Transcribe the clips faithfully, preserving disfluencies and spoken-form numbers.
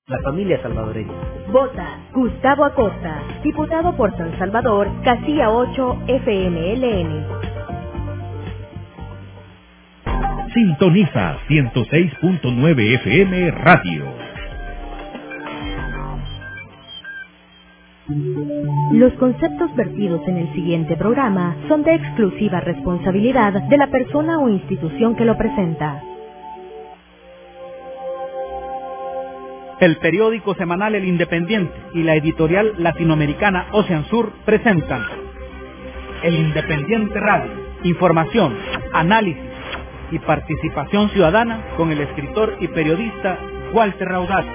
La familia salvadoreña. Vota Gustavo Acosta, diputado por San Salvador, casilla ocho, F M L N. Sintoniza ciento seis punto nueve F M Radio. Los conceptos vertidos en el siguiente programa son de exclusiva responsabilidad de la persona o institución que lo presenta. El periódico semanal El Independiente y la editorial latinoamericana Ocean Sur presentan El Independiente Radio, información, análisis y participación ciudadana con el escritor y periodista Walter Raudal.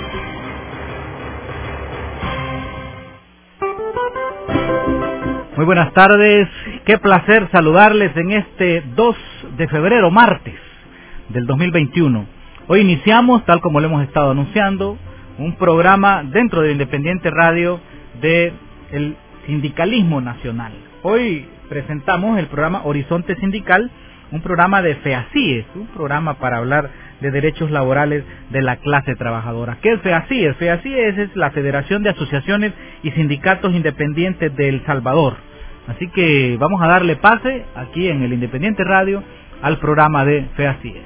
Muy buenas tardes, qué placer saludarles en este dos de febrero, martes del dos mil veintiuno. Hoy iniciamos, tal como lo hemos estado anunciando, un programa dentro de Independiente Radio de el sindicalismo nacional. Hoy presentamos el programa Horizonte Sindical, un programa de FEACIES, un programa para hablar de derechos laborales de la clase trabajadora. ¿Qué es FEACIES? FEACIES es la Federación de Asociaciones y Sindicatos Independientes de El Salvador. Así que vamos a darle pase aquí en el Independiente Radio al programa de FEACIES.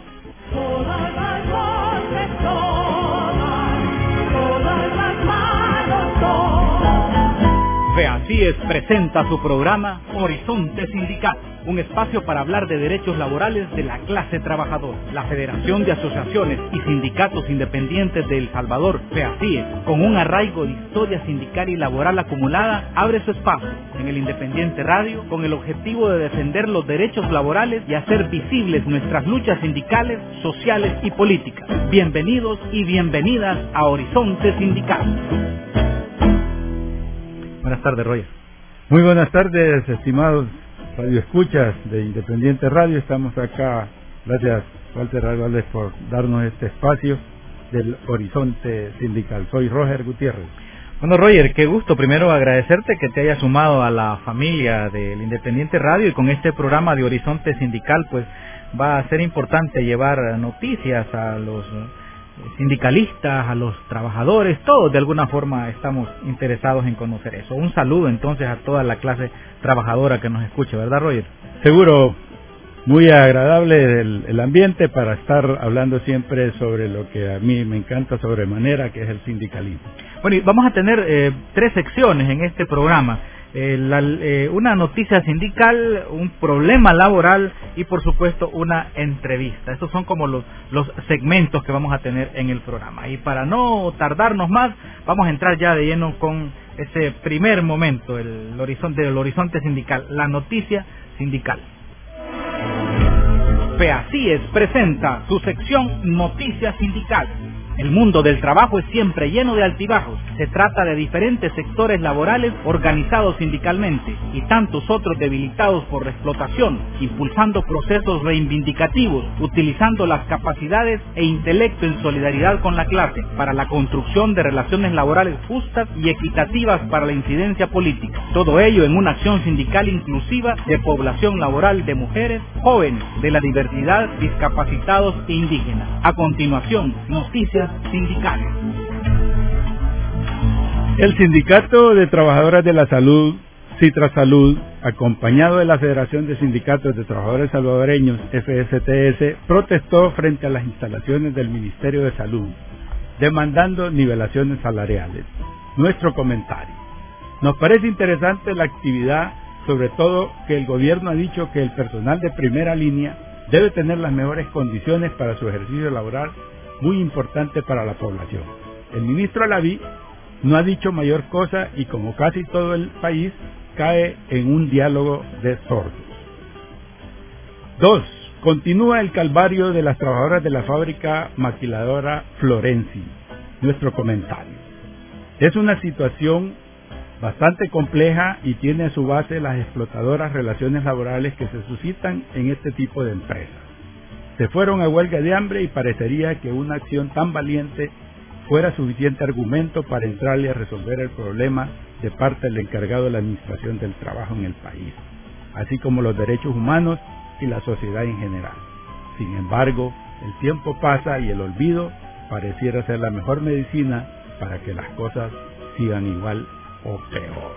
FEACIES presenta su programa Horizonte Sindical, un espacio para hablar de derechos laborales de la clase trabajadora. La Federación de Asociaciones y Sindicatos Independientes de El Salvador, FEACIES, con un arraigo de historia sindical y laboral acumulada, abre su espacio en el Independiente Radio con el objetivo de defender los derechos laborales y hacer visibles nuestras luchas sindicales, sociales y políticas. Bienvenidos y bienvenidas a Horizonte Sindical. Buenas tardes, Roger. Muy buenas tardes, estimados radioescuchas de Independiente Radio. Estamos acá, gracias Walter Álvarez por darnos este espacio del Horizonte Sindical. Soy Roger Gutiérrez. Bueno, Roger, qué gusto primero agradecerte que te hayas sumado a la familia del Independiente Radio, y con este programa de Horizonte Sindical pues va a ser importante llevar noticias a los sindicalistas, a los trabajadores, todos de alguna forma estamos interesados en conocer eso. Un saludo entonces a toda la clase trabajadora que nos escuche, ¿verdad, Roger? Seguro, muy agradable el, el ambiente para estar hablando siempre sobre lo que a mí me encanta sobremanera, que es el sindicalismo. Bueno, y vamos a tener eh, tres secciones en este programa. Eh, la, eh, una noticia sindical, un problema laboral y por supuesto una entrevista. Estos son como los, los segmentos que vamos a tener en el programa. Y para no tardarnos más, vamos a entrar ya de lleno con ese primer momento, el horizonte, el horizonte sindical, la noticia sindical. FEACIES presenta su sección Noticias Sindical. El mundo del trabajo es siempre lleno de altibajos. Se trata de diferentes sectores laborales organizados sindicalmente y tantos otros debilitados por la explotación, impulsando procesos reivindicativos, utilizando las capacidades e intelecto en solidaridad con la clase para la construcción de relaciones laborales justas y equitativas para la incidencia política. Todo ello en una acción sindical inclusiva de población laboral de mujeres, jóvenes, de la diversidad, discapacitados e indígenas. A continuación, noticias sindicales. El Sindicato de Trabajadoras de la Salud, Citrasalud, acompañado de la Federación de Sindicatos de Trabajadores Salvadoreños, F S T S, protestó frente a las instalaciones del Ministerio de Salud, demandando nivelaciones salariales. Nuestro comentario. Nos parece interesante la actividad, sobre todo que el gobierno ha dicho que el personal de primera línea debe tener las mejores condiciones para su ejercicio laboral, muy importante para la población. El ministro Alaví no ha dicho mayor cosa y, como casi todo el país, cae en un diálogo de sordos. Dos. Continúa el calvario de las trabajadoras de la fábrica maquiladora Florenci. Nuestro comentario. Es una situación bastante compleja y tiene a su base las explotadoras relaciones laborales que se suscitan en este tipo de empresas. Se fueron a huelga de hambre y parecería que una acción tan valiente fuera suficiente argumento para entrarle a resolver el problema de parte del encargado de la administración del trabajo en el país, así como los derechos humanos y la sociedad en general. Sin embargo, el tiempo pasa y el olvido pareciera ser la mejor medicina para que las cosas sigan igual o peor.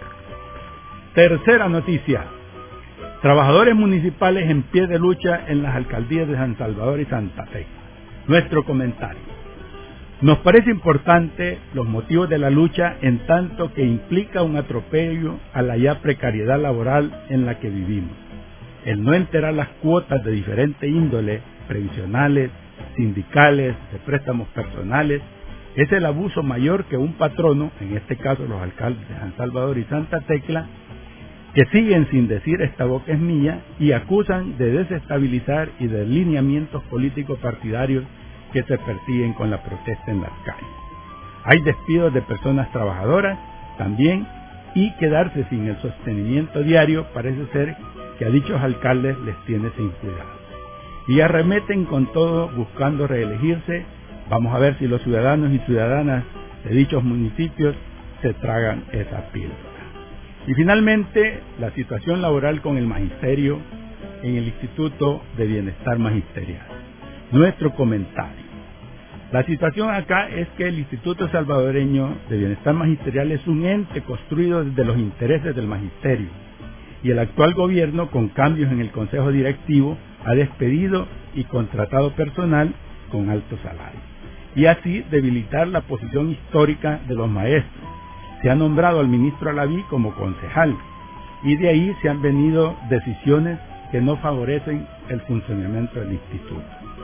Tercera noticia. Trabajadores municipales en pie de lucha en las alcaldías de San Salvador y Santa Fe. Nuestro comentario. Nos parece importante los motivos de la lucha en tanto que implica un atropello a la ya precariedad laboral en la que vivimos. El no enterar las cuotas de diferente índole, previsionales, sindicales, de préstamos personales, es el abuso mayor que un patrono, en este caso los alcaldes de San Salvador y Santa Tecla, que siguen sin decir esta boca es mía y acusan de desestabilizar y de lineamientos políticos partidarios que se persiguen con la protesta en las calles. Hay despidos de personas trabajadoras también y quedarse sin el sostenimiento diario parece ser que a dichos alcaldes les tiene sin cuidado. Y arremeten con todo buscando reelegirse. Vamos a ver si los ciudadanos y ciudadanas de dichos municipios se tragan esa píldora. Y finalmente, la situación laboral con el magisterio en el Instituto de Bienestar Magisterial. Nuestro comentario. La situación acá es que el Instituto Salvadoreño de Bienestar Magisterial es un ente construido desde los intereses del magisterio y el actual gobierno, con cambios en el consejo directivo, ha despedido y contratado personal con altos salarios y así debilitar la posición histórica de los maestros. Se ha nombrado al ministro Alaví como concejal y de ahí se han venido decisiones que no favorecen el funcionamiento del instituto.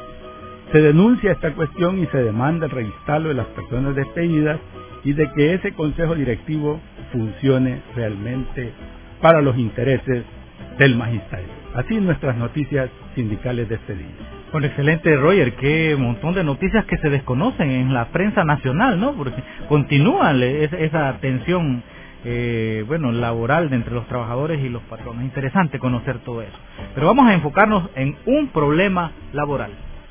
Se denuncia esta cuestión y se demanda el reinstalo de las personas despedidas y de que ese consejo directivo funcione realmente para los intereses del magisterio. Así nuestras noticias sindicales de este día. Bueno, excelente, Roger, qué montón de noticias que se desconocen en la prensa nacional, ¿no? Porque continúa esa tensión, eh, bueno, laboral de entre los trabajadores y los patronos. Interesante conocer todo eso. Pero vamos a enfocarnos en un problema laboral.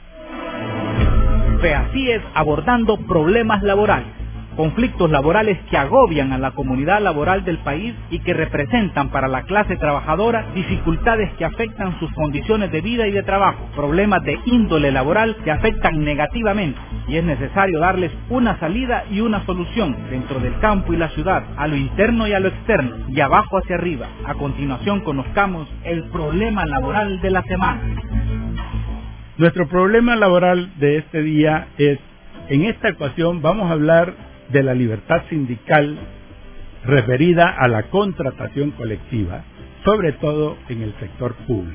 FEACIES abordando problemas laborales, conflictos laborales que agobian a la comunidad laboral del país y que representan para la clase trabajadora dificultades que afectan sus condiciones de vida y de trabajo, problemas de índole laboral que afectan negativamente y es necesario darles una salida y una solución dentro del campo y la ciudad, a lo interno y a lo externo, y abajo hacia arriba. A continuación conozcamos el problema laboral de la semana. Nuestro problema laboral de este día es, en esta ocasión vamos a hablar de la libertad sindical referida a la contratación colectiva, sobre todo en el sector público.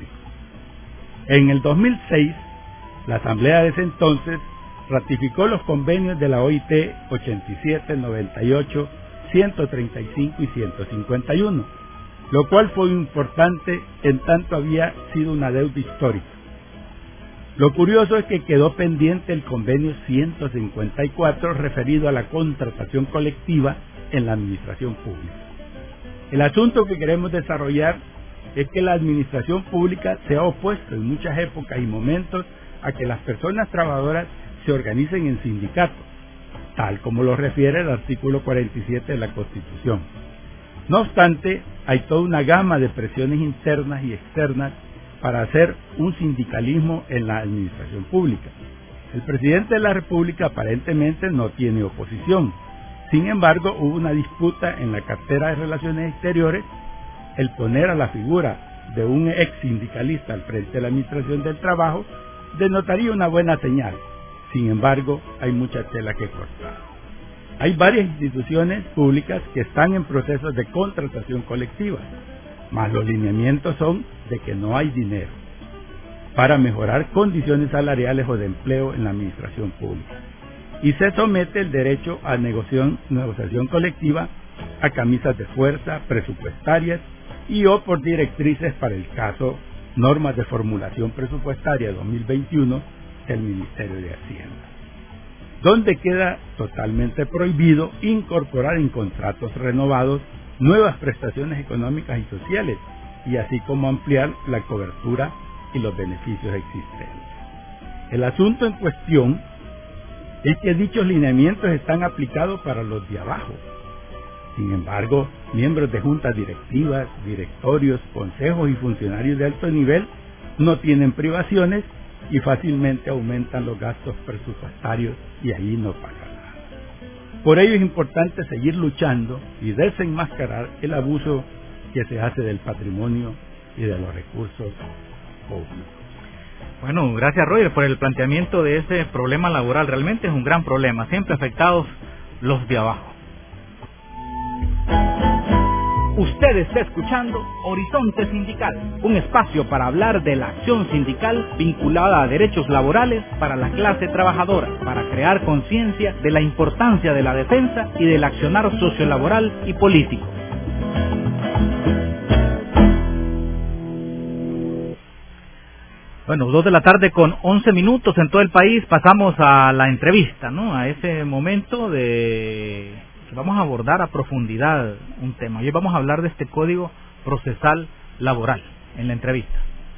En el dos mil seis, la Asamblea de ese entonces ratificó los convenios de la O I T ochenta y siete, noventa y ocho, ciento treinta y cinco y ciento cincuenta y uno, lo cual fue importante en tanto había sido una deuda histórica. Lo curioso es que quedó pendiente el convenio ciento cincuenta y cuatro referido a la contratación colectiva en la administración pública. El asunto que queremos desarrollar es que la administración pública se ha opuesto en muchas épocas y momentos a que las personas trabajadoras se organicen en sindicatos, tal como lo refiere el artículo cuarenta y siete de la Constitución. No obstante, hay toda una gama de presiones internas y externas para hacer un sindicalismo en la administración pública. El presidente de la República aparentemente no tiene oposición. Sin embargo, hubo una disputa en la cartera de Relaciones Exteriores. El poner a la figura de un ex sindicalista al frente de la Administración del Trabajo denotaría una buena señal. Sin embargo, hay mucha tela que cortar. Hay varias instituciones públicas que están en procesos de contratación colectiva, mas los lineamientos son de que no hay dinero para mejorar condiciones salariales o de empleo en la administración pública. Y se somete el derecho a negociación, negociación colectiva a camisas de fuerza presupuestarias y o por directrices para el caso normas de formulación presupuestaria dos mil veintiuno del Ministerio de Hacienda, donde queda totalmente prohibido incorporar en contratos renovados nuevas prestaciones económicas y sociales, y así como ampliar la cobertura y los beneficios existentes. El asunto en cuestión es que dichos lineamientos están aplicados para los de abajo. Sin embargo, miembros de juntas directivas, directorios, consejos y funcionarios de alto nivel no tienen privaciones y fácilmente aumentan los gastos presupuestarios y ahí no pasa nada. Por ello es importante seguir luchando y desenmascarar el abuso que se hace del patrimonio y de los recursos públicos. Bueno, gracias Roger por el planteamiento de ese problema laboral. Realmente es un gran problema, siempre afectados los de abajo. Usted está escuchando Horizonte Sindical, un espacio para hablar de la acción sindical vinculada a derechos laborales para la clase trabajadora, para crear conciencia de la importancia de la defensa y del accionar sociolaboral y político. Bueno, dos de la tarde con once minutos en todo el país, pasamos a la entrevista, ¿no? A ese momento de que vamos a abordar a profundidad un tema. Hoy vamos a hablar de este Código Procesal Laboral en la entrevista.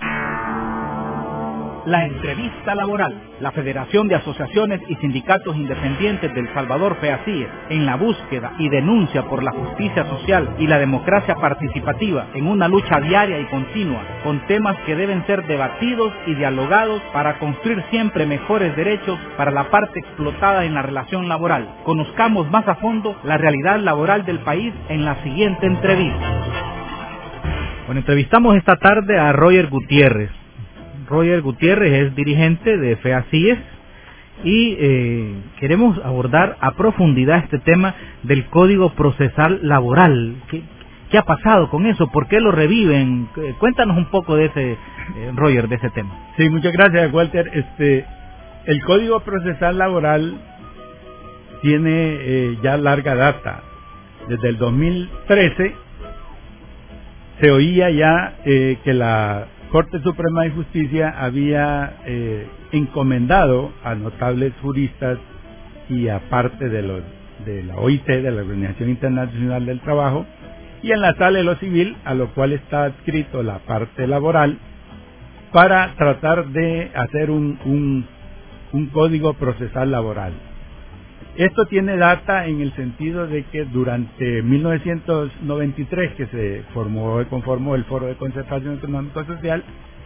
La entrevista laboral. La Federación de Asociaciones y Sindicatos Independientes del Salvador, FEACIES, en la búsqueda y denuncia por la justicia social y la democracia participativa en una lucha diaria y continua con temas que deben ser debatidos y dialogados para construir siempre mejores derechos para la parte explotada en la relación laboral. Conozcamos más a fondo la realidad laboral del país en la siguiente entrevista. Bueno, entrevistamos esta tarde a Roger Gutiérrez. Roger Gutiérrez es dirigente de FEACIES y eh, queremos abordar a profundidad este tema del Código Procesal Laboral. ¿Qué, qué ha pasado con eso? ¿Por qué lo reviven? Cuéntanos un poco de ese, eh, Roger, de ese tema. Sí, muchas gracias, Walter. Este, el Código Procesal Laboral tiene eh, ya larga data. Desde el dos mil trece se oía ya eh, que la Corte Suprema de Justicia había eh, encomendado a notables juristas y a parte de, los, de la O I T, de la Organización Internacional del Trabajo, y en la Sala de lo Civil, a lo cual está adscrito la parte laboral, para tratar de hacer un, un, un código procesal laboral. Esto tiene data en el sentido de que durante mil novecientos noventa y tres, que se formó y conformó el Foro de Concertación Económico-Social,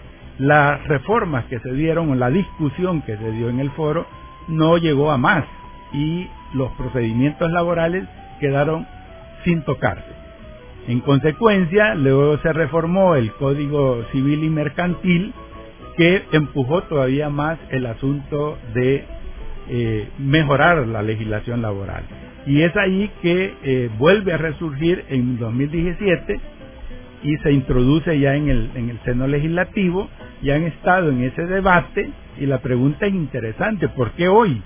las reformas que se dieron o la discusión que se dio en el foro no llegó a más y los procedimientos laborales quedaron sin tocarse. En consecuencia, luego se reformó el Código Civil y Mercantil, que empujó todavía más el asunto de Eh, mejorar la legislación laboral, y es ahí que eh, vuelve a resurgir en dos mil diecisiete y se introduce ya en el, en el seno legislativo. Ya han estado en ese debate y la pregunta es interesante: ¿por qué hoy?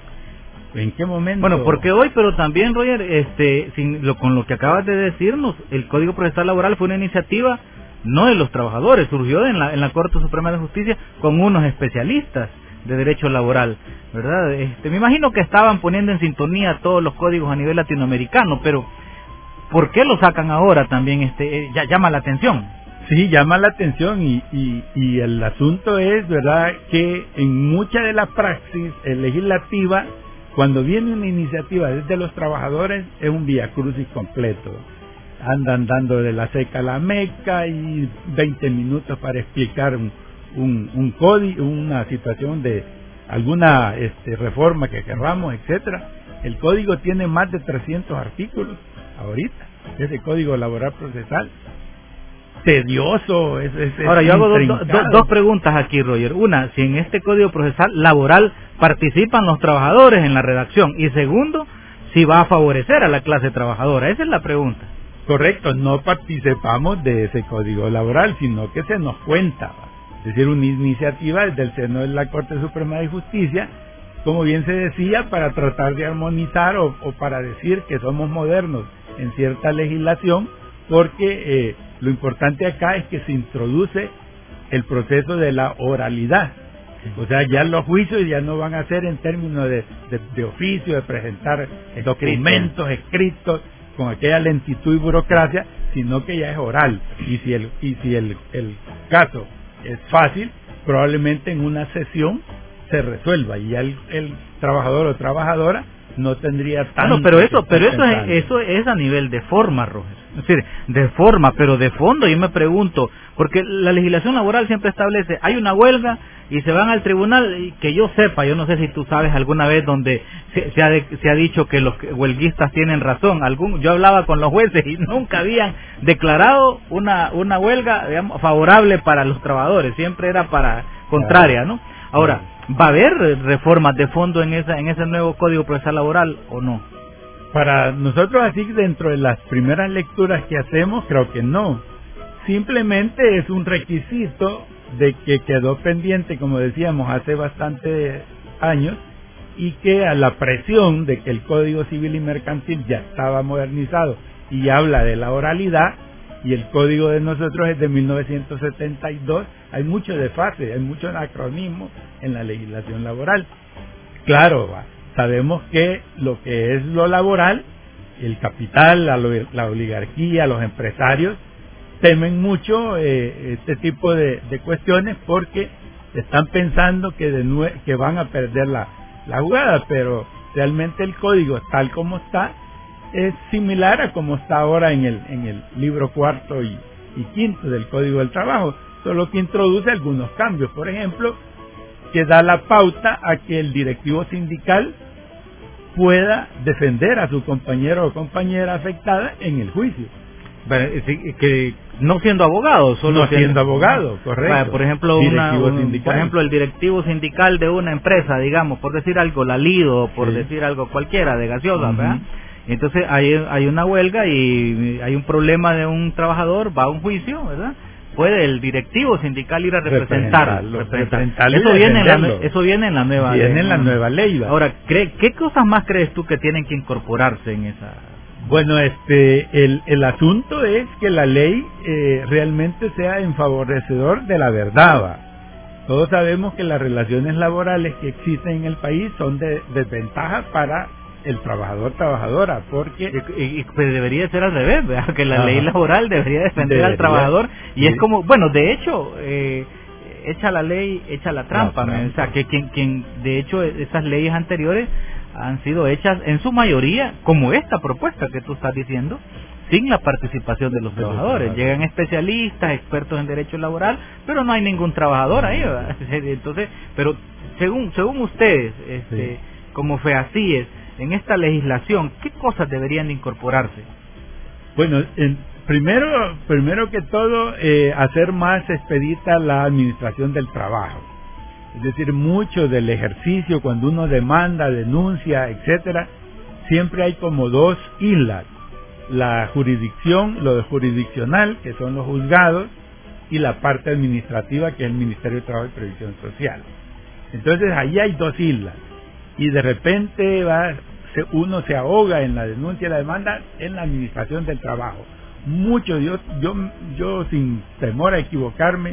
¿En qué momento? Bueno, ¿por qué hoy? Pero también, Roger, este, sin lo, con lo que acabas de decirnos, el Código Procesal Laboral fue una iniciativa no de los trabajadores, surgió en la, en la Corte Suprema de Justicia con unos especialistas de derecho laboral, ¿verdad? Este, me imagino que estaban poniendo en sintonía todos los códigos a nivel latinoamericano, pero ¿por qué lo sacan ahora también? Este, eh, ya llama la atención. Sí, llama la atención y, y, y el asunto es, ¿verdad?, que en mucha de la praxis legislativa, cuando viene una iniciativa desde los trabajadores, es un viacrucis completo. Andan dando de la seca a la meca y veinte minutos para explicar un un, un código, una situación de alguna este, reforma que querramos, etcétera. El código tiene más de trescientos artículos ahorita, ese Código Laboral Procesal. Tedioso, es, es, Ahora, es yo hago do, do, dos preguntas aquí, Roger. Una, si en este Código Procesal Laboral participan los trabajadores en la redacción, y segundo, si va a favorecer a la clase trabajadora. Esa es la pregunta. Correcto, no participamos de ese Código Laboral, sino que se nos cuenta. Es decir, una iniciativa desde el seno de la Corte Suprema de Justicia, como bien se decía, para tratar de armonizar o, o para decir que somos modernos en cierta legislación, porque eh, lo importante acá es que se introduce el proceso de la oralidad. O sea, ya los juicios ya no van a ser en términos de, de, de oficio, de presentar Escrito. documentos escritos con aquella lentitud y burocracia, sino que ya es oral. Y si el, y si el, el caso es fácil, probablemente en una sesión se resuelva y ya el, el trabajador o trabajadora no tendría tanto. No, pero eso, pero eso es, eso es a nivel de forma, Roger. Es decir, de forma, pero de fondo yo me pregunto, porque la legislación laboral siempre establece, hay una huelga y se van al tribunal, y que yo sepa, yo no sé si tú sabes alguna vez donde se, se, ha, de, se ha dicho que los huelguistas tienen razón. Algún, yo hablaba con los jueces y nunca habían declarado una una huelga, digamos, favorable para los trabajadores, siempre era para contraria, ¿no? Ahora, ¿va a haber reformas de fondo en esa en ese nuevo Código Procesal Laboral o no? Para nosotros, así dentro de las primeras lecturas que hacemos, creo que no. Simplemente es un requisito de que quedó pendiente, como decíamos, hace bastantes años, y que a la presión de que el Código Civil y Mercantil ya estaba modernizado y habla de la oralidad, y el código de nosotros es de mil novecientos setenta y dos, hay mucho desfase, hay mucho anacronismo en la legislación laboral. Claro, sabemos que lo que es lo laboral, el capital, la, la oligarquía, los empresarios, temen mucho eh, este tipo de, de cuestiones porque están pensando que, de nue que van a perder la, la jugada, pero realmente el código tal como está es similar a como está ahora en el en el libro cuarto y, y quinto del Código del Trabajo, solo que introduce algunos cambios, por ejemplo, que da la pauta a que el directivo sindical pueda defender a su compañero o compañera afectada en el juicio. Que no siendo abogado, solo no siendo, siendo abogado, correcto. Vaya, por ejemplo, una, un, por ejemplo, el directivo sindical de una empresa, digamos, por decir algo, la Lido, por sí. decir algo cualquiera, de gaseosa, uh-huh. ¿verdad? Entonces hay, hay una huelga y hay un problema de un trabajador, va a un juicio, ¿verdad? Puede el directivo sindical ir a representar, representar. Eso viene en la, eso viene en la nueva viene ley. en la nueva ley. ¿verdad? Ahora, ¿qué, ¿qué cosas más crees tú que tienen que incorporarse en esa? Bueno, este, el, el asunto es que la ley eh, realmente sea en favorecedor de la verdad. ¿va? Todos sabemos que las relaciones laborales que existen en el país son de desventaja para el trabajador trabajadora, porque y, y, pues debería ser al revés, ¿verdad? Que la Ajá. ley laboral debería defender debería, al trabajador y sí. es como, bueno, de hecho, eh, echa la ley, echa la trampa, la trampa. O sea, que quien, quien, de hecho, esas leyes anteriores han sido hechas en su mayoría, como esta propuesta que tú estás diciendo, sin la participación de los de trabajadores. Los Llegan especialistas, expertos en derecho laboral, pero no hay ningún trabajador ahí, ¿verdad? Entonces, pero según según ustedes, este, sí. como feacíes, en esta legislación, ¿qué cosas deberían de incorporarse? Bueno, en, primero, primero que todo, eh, hacer más expedita la administración del trabajo. Es decir, mucho del ejercicio, cuando uno demanda, denuncia, etcétera, siempre hay como dos islas. La jurisdicción, lo de jurisdiccional, que son los juzgados, y la parte administrativa, que es el Ministerio de Trabajo y Previsión Social. Entonces, ahí hay dos islas. Y de repente va, se, uno se ahoga en la denuncia y la demanda en la administración del trabajo. Mucho, yo, yo, yo sin temor a equivocarme,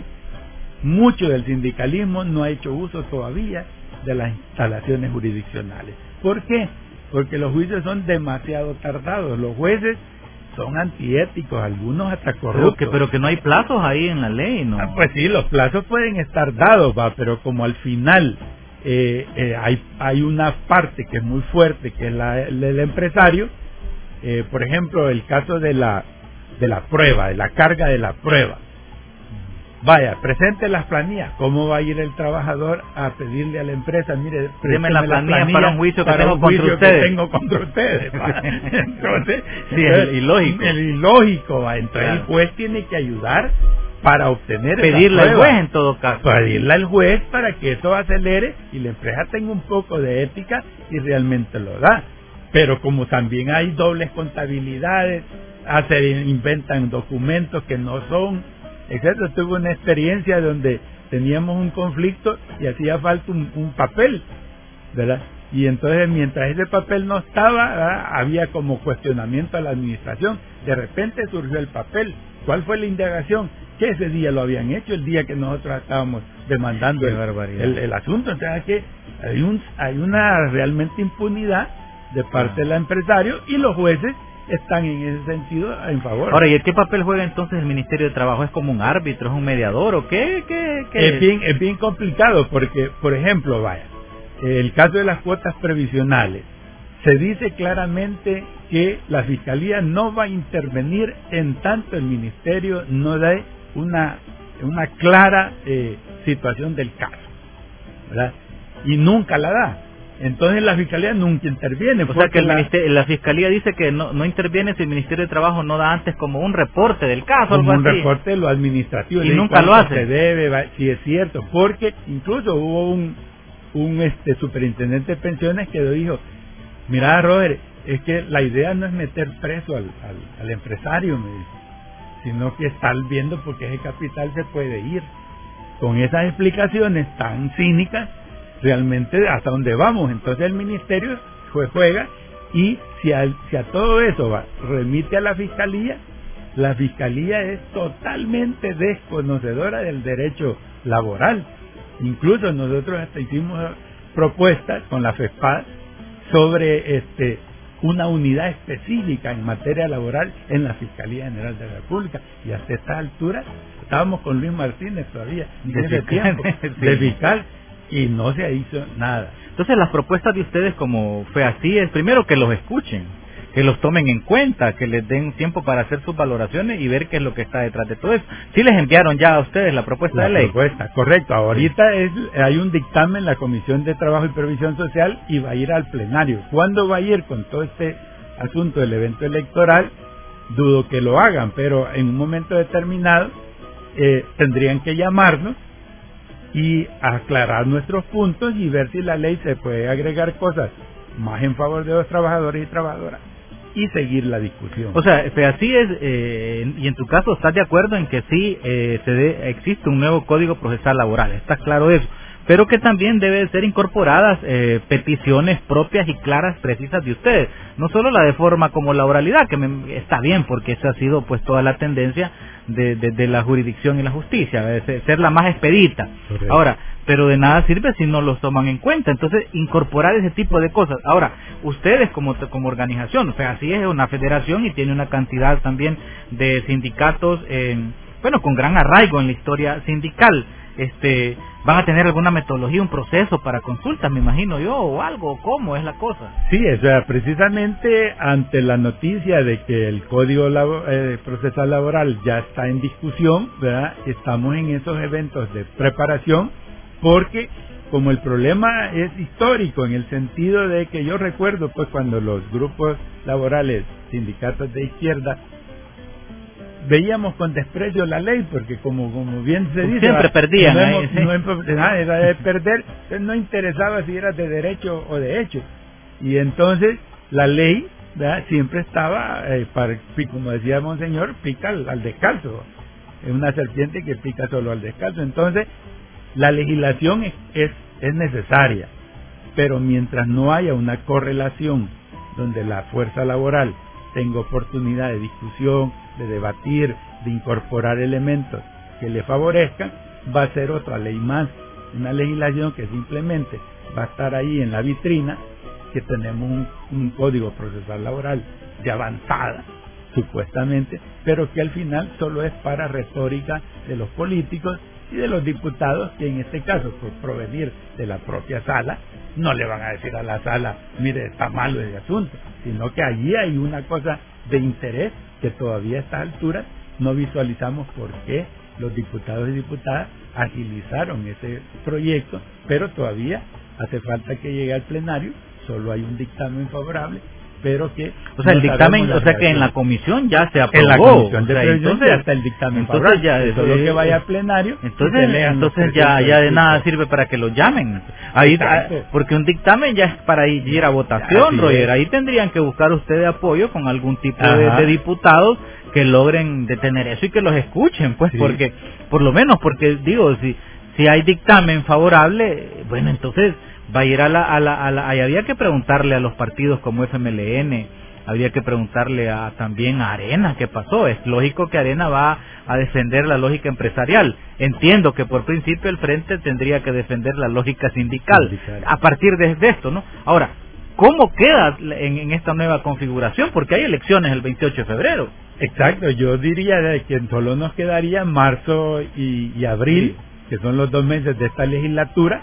mucho del sindicalismo no ha hecho uso todavía de las instalaciones jurisdiccionales. ¿Por qué? Porque los juicios son demasiado tardados. Los jueces son antiéticos, algunos hasta corruptos. Pero que, pero que no hay plazos ahí en la ley, ¿no? Ah, pues sí, los plazos pueden estar dados, va, pero como al final eh, eh, hay hay una parte que es muy fuerte, que es la del empresario, eh, por ejemplo, el caso de la de la prueba, de la carga de la prueba. Vaya, presente las planillas. ¿Cómo va a ir el trabajador a pedirle a la empresa, mire, présteme la planilla, planilla para un juicio que para tengo un contra juicio ustedes? Que tengo contra ustedes. Entonces, sí, es ilógico. El ilógico, va. Entonces claro. El juez tiene que ayudar para obtener pedirle al juez en todo caso. Pedirle al juez para que eso acelere y la empresa tenga un poco de ética y realmente lo da. Pero como también hay dobles contabilidades, hacen, inventan documentos que no son, etcétera. Tuve una experiencia donde teníamos un conflicto y hacía falta un, un papel, ¿verdad? Y entonces mientras ese papel no estaba, ¿verdad? Había como cuestionamiento a la administración. De repente surgió el papel. ¿Cuál fue la indagación? Que ese día lo habían hecho, el día que nosotros estábamos demandando el, el, el asunto. Entonces que hay, un, hay una realmente impunidad de parte del empresario y los jueces están en ese sentido en favor. Ahora, ¿y qué papel juega entonces el Ministerio de Trabajo? ¿Es como un árbitro, es un mediador o qué? qué, qué es, es bien es bien complicado porque, por ejemplo, vaya, el caso de las cuotas previsionales se dice claramente que la Fiscalía no va a intervenir en tanto el Ministerio no dé una, una clara eh, situación del caso, ¿verdad? Y nunca la da. Entonces la Fiscalía nunca interviene. O sea que el la, la Fiscalía dice que no, no interviene si el Ministerio de Trabajo no da antes como un reporte del caso. Como algo un así. reporte de lo administrativo. Y nunca lo hace. Se debe, va, sí es cierto, porque incluso hubo un, un este superintendente de pensiones que dijo, mira Robert, es que la idea no es meter preso al, al, al empresario, me dice, sino que estar viendo por qué ese capital se puede ir. Con esas explicaciones tan cínicas, realmente hasta dónde vamos. Entonces el ministerio juega y si a, si a todo eso va, remite a la Fiscalía, la Fiscalía es totalmente desconocedora del derecho laboral. Incluso nosotros hasta hicimos propuestas con la FESPAD sobre este una unidad específica en materia laboral en la Fiscalía General de la República, y hasta esta altura estábamos con Luis Martínez todavía en ese tiempo sí. de fiscal, y no se hizo nada. Entonces las propuestas de ustedes como FEACI es primero que los escuchen, que los tomen en cuenta, que les den tiempo para hacer sus valoraciones y ver qué es lo que está detrás de todo eso. ¿Sí les enviaron ya a ustedes la propuesta la de ley? Propuesta, correcto. Ahorita es, hay un dictamen en la Comisión de Trabajo y Previsión Social y va a ir al plenario. ¿Cuándo va a ir con todo este asunto del evento electoral? Dudo que lo hagan, pero en un momento determinado eh, tendrían que llamarnos y aclarar nuestros puntos y ver si la ley se puede agregar cosas más en favor de los trabajadores y trabajadoras y seguir la discusión. O sea, así es, eh, y en tu caso estás de acuerdo en que sí eh, se de, existe un nuevo Código Procesal Laboral, está claro eso, pero que también deben ser incorporadas eh, peticiones propias y claras, precisas de ustedes, no solo la de forma como la oralidad, que me, está bien porque esa ha sido pues toda la tendencia de, de, de la jurisdicción y la justicia, de ser la más expedita. Correcto. Ahora, pero de nada sirve si no los toman en cuenta, entonces incorporar ese tipo de cosas. Ahora, ustedes como como organización, o sea, así es una federación y tiene una cantidad también de sindicatos, eh, bueno, con gran arraigo en la historia sindical, este, van a tener alguna metodología, un proceso para consultas, me imagino yo, o algo, ¿cómo es la cosa? Sí, o sea, precisamente ante la noticia de que el Código Labo, eh, Procesal Laboral ya está en discusión, ¿verdad? Estamos en esos eventos de preparación, porque como el problema es histórico en el sentido de que yo recuerdo pues cuando los grupos laborales, sindicatos de izquierda, veíamos con desprecio la ley, porque como como bien se dice, siempre perdían, no, ahí, sí. no, no, era de perder, no interesaba si era de derecho o de hecho, y entonces la ley, ¿verdad?, siempre estaba, eh, para, como decía Monseñor, pica al, al descalzo, es una serpiente que pica solo al descalzo. Entonces la legislación es, es, es necesaria, pero mientras no haya una correlación donde la fuerza laboral tenga oportunidad de discusión, de debatir, de incorporar elementos que le favorezcan, va a ser otra ley más, una legislación que simplemente va a estar ahí en la vitrina, que tenemos un, un código procesal laboral de avanzada, supuestamente, pero que al final solo es para retórica de los políticos y de los diputados, que en este caso, por provenir de la propia sala, no le van a decir a la sala, mire, está malo ese asunto, sino que allí hay una cosa de interés que todavía a estas alturas no visualizamos por qué los diputados y diputadas agilizaron ese proyecto, pero todavía hace falta que llegue al plenario, solo hay un dictamen favorable, pero que o sea, no el dictamen, o sea que en la comisión ya se aprobó, en la comisión de o sea, previsión entonces, ya está el dictamen entonces favorable, ya eso es lo que vaya al plenario, entonces, entonces ya ya ya de nada sirve para que lo llamen ahí, porque un dictamen ya es para ir a votación, Roger, ahí tendrían que buscar ustedes apoyo con algún tipo de, de diputados que logren detener eso y que los escuchen, pues, sí. Porque por lo menos, porque digo, si si hay dictamen favorable, bueno, entonces va a ir a la, a la, a la, ahí había que preguntarle a los partidos como F M L N, habría que preguntarle a, también a Arena qué pasó. Es lógico que Arena va a defender la lógica empresarial. Entiendo que por principio el Frente tendría que defender la lógica sindical, sindical. A partir de, de esto, ¿no? Ahora, ¿cómo queda en, en esta nueva configuración? Porque hay elecciones el veintiocho de febrero. Exacto, yo diría que solo nos quedaría marzo y, y abril, sí, que son los dos meses de esta legislatura,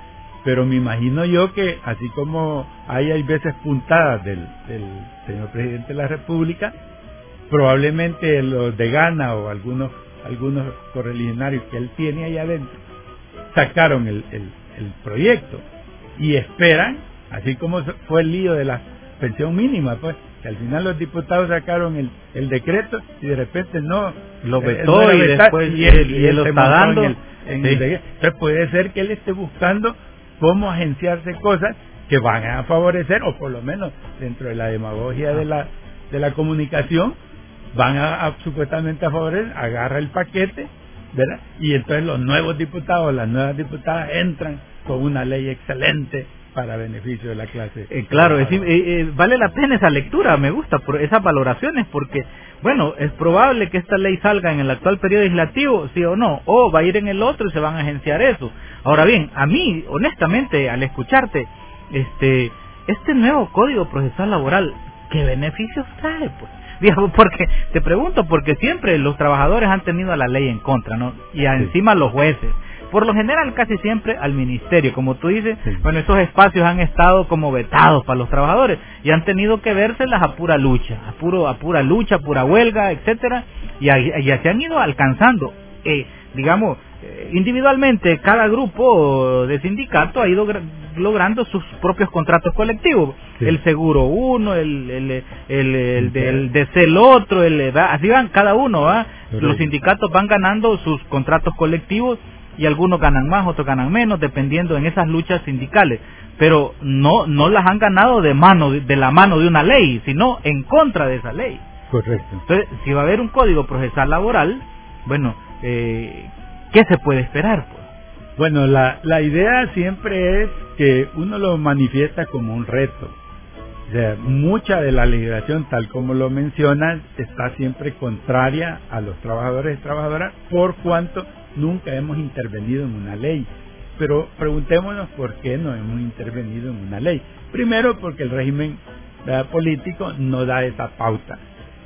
pero me imagino yo que así como hay, hay veces puntadas del, del señor presidente de la República, probablemente los de Ghana o algunos algunos correligionarios que él tiene ahí adentro sacaron el, el, el proyecto y esperan, así como fue el lío de la pensión mínima, pues que al final los diputados sacaron el, el decreto y de repente no lo vetó no y vetar, después y él, y y él lo se está montó dando. en el, en Sí. el decreto. Entonces puede ser que él esté buscando cómo agenciarse cosas que van a favorecer, o por lo menos dentro de la demagogia de la de la comunicación, van a, a supuestamente a favorecer, agarra el paquete, ¿verdad? Y entonces los nuevos diputados, las nuevas diputadas entran con una ley excelente para beneficio de la clase. Eh, claro, es, eh, eh, vale la pena esa lectura, me gusta por esas valoraciones, porque, bueno, es probable que esta ley salga en el actual periodo legislativo, sí o no, o va a ir en el otro y se van a agenciar eso. Ahora bien, a mí, honestamente, al escucharte, este, este nuevo Código Procesal Laboral, ¿qué beneficios trae, pues? Digamos, porque, te pregunto, porque siempre los trabajadores han tenido a la ley en contra, ¿no? Y Sí. encima los jueces. Por lo general, casi siempre al ministerio, como tú dices, Sí. bueno, esos espacios han estado como vetados para los trabajadores y han tenido que vérselas a pura lucha, a puro, a pura lucha, pura huelga, etcétera, y ya se han ido alcanzando, eh, digamos, eh, individualmente cada grupo de sindicato ha ido logrando sus propios contratos colectivos, sí. El seguro uno, el el el, el, el, de, el de el otro, el así van cada uno, ¿va? Los sindicatos van ganando sus contratos colectivos y algunos ganan más, otros ganan menos, dependiendo en esas luchas sindicales, pero no no las han ganado de mano de la mano de una ley, sino en contra de esa ley. Correcto. Entonces, si va a haber un código procesal laboral, bueno, eh, ¿qué se puede esperar, pues? Bueno, la la idea siempre es que uno lo manifiesta como un reto. O sea, mucha de la legislación, tal como lo mencionas, está siempre contraria a los trabajadores y trabajadoras, por cuanto nunca hemos intervenido en una ley. Pero preguntémonos por qué no hemos intervenido en una ley. Primero, porque el régimen ¿verdad? político no da esa pauta.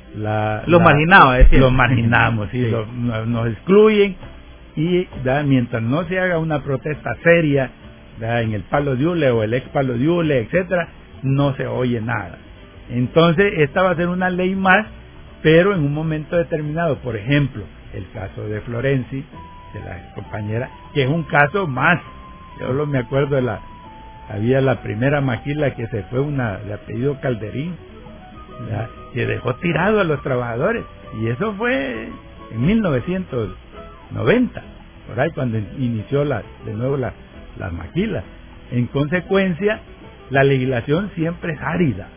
La, lo la, marginaba, es decir. Lo marginamos, sí, sí. Lo, nos excluyen y ¿verdad? mientras no se haga una protesta seria ¿verdad? en el Palo de Hule o el ex Palo de Hule, etcétera, no se oye nada. Entonces, esta va a ser una ley más, pero en un momento determinado. Por ejemplo, el caso de Florenci, de la compañera, que es un caso más. Yo lo me acuerdo de la, había la primera maquila que se fue, una de apellido Calderín, ¿verdad? Que dejó tirado a los trabajadores, y eso fue en mil novecientos noventa, por ahí cuando inició la, de nuevo la, la maquila. En consecuencia, la legislación siempre es árida,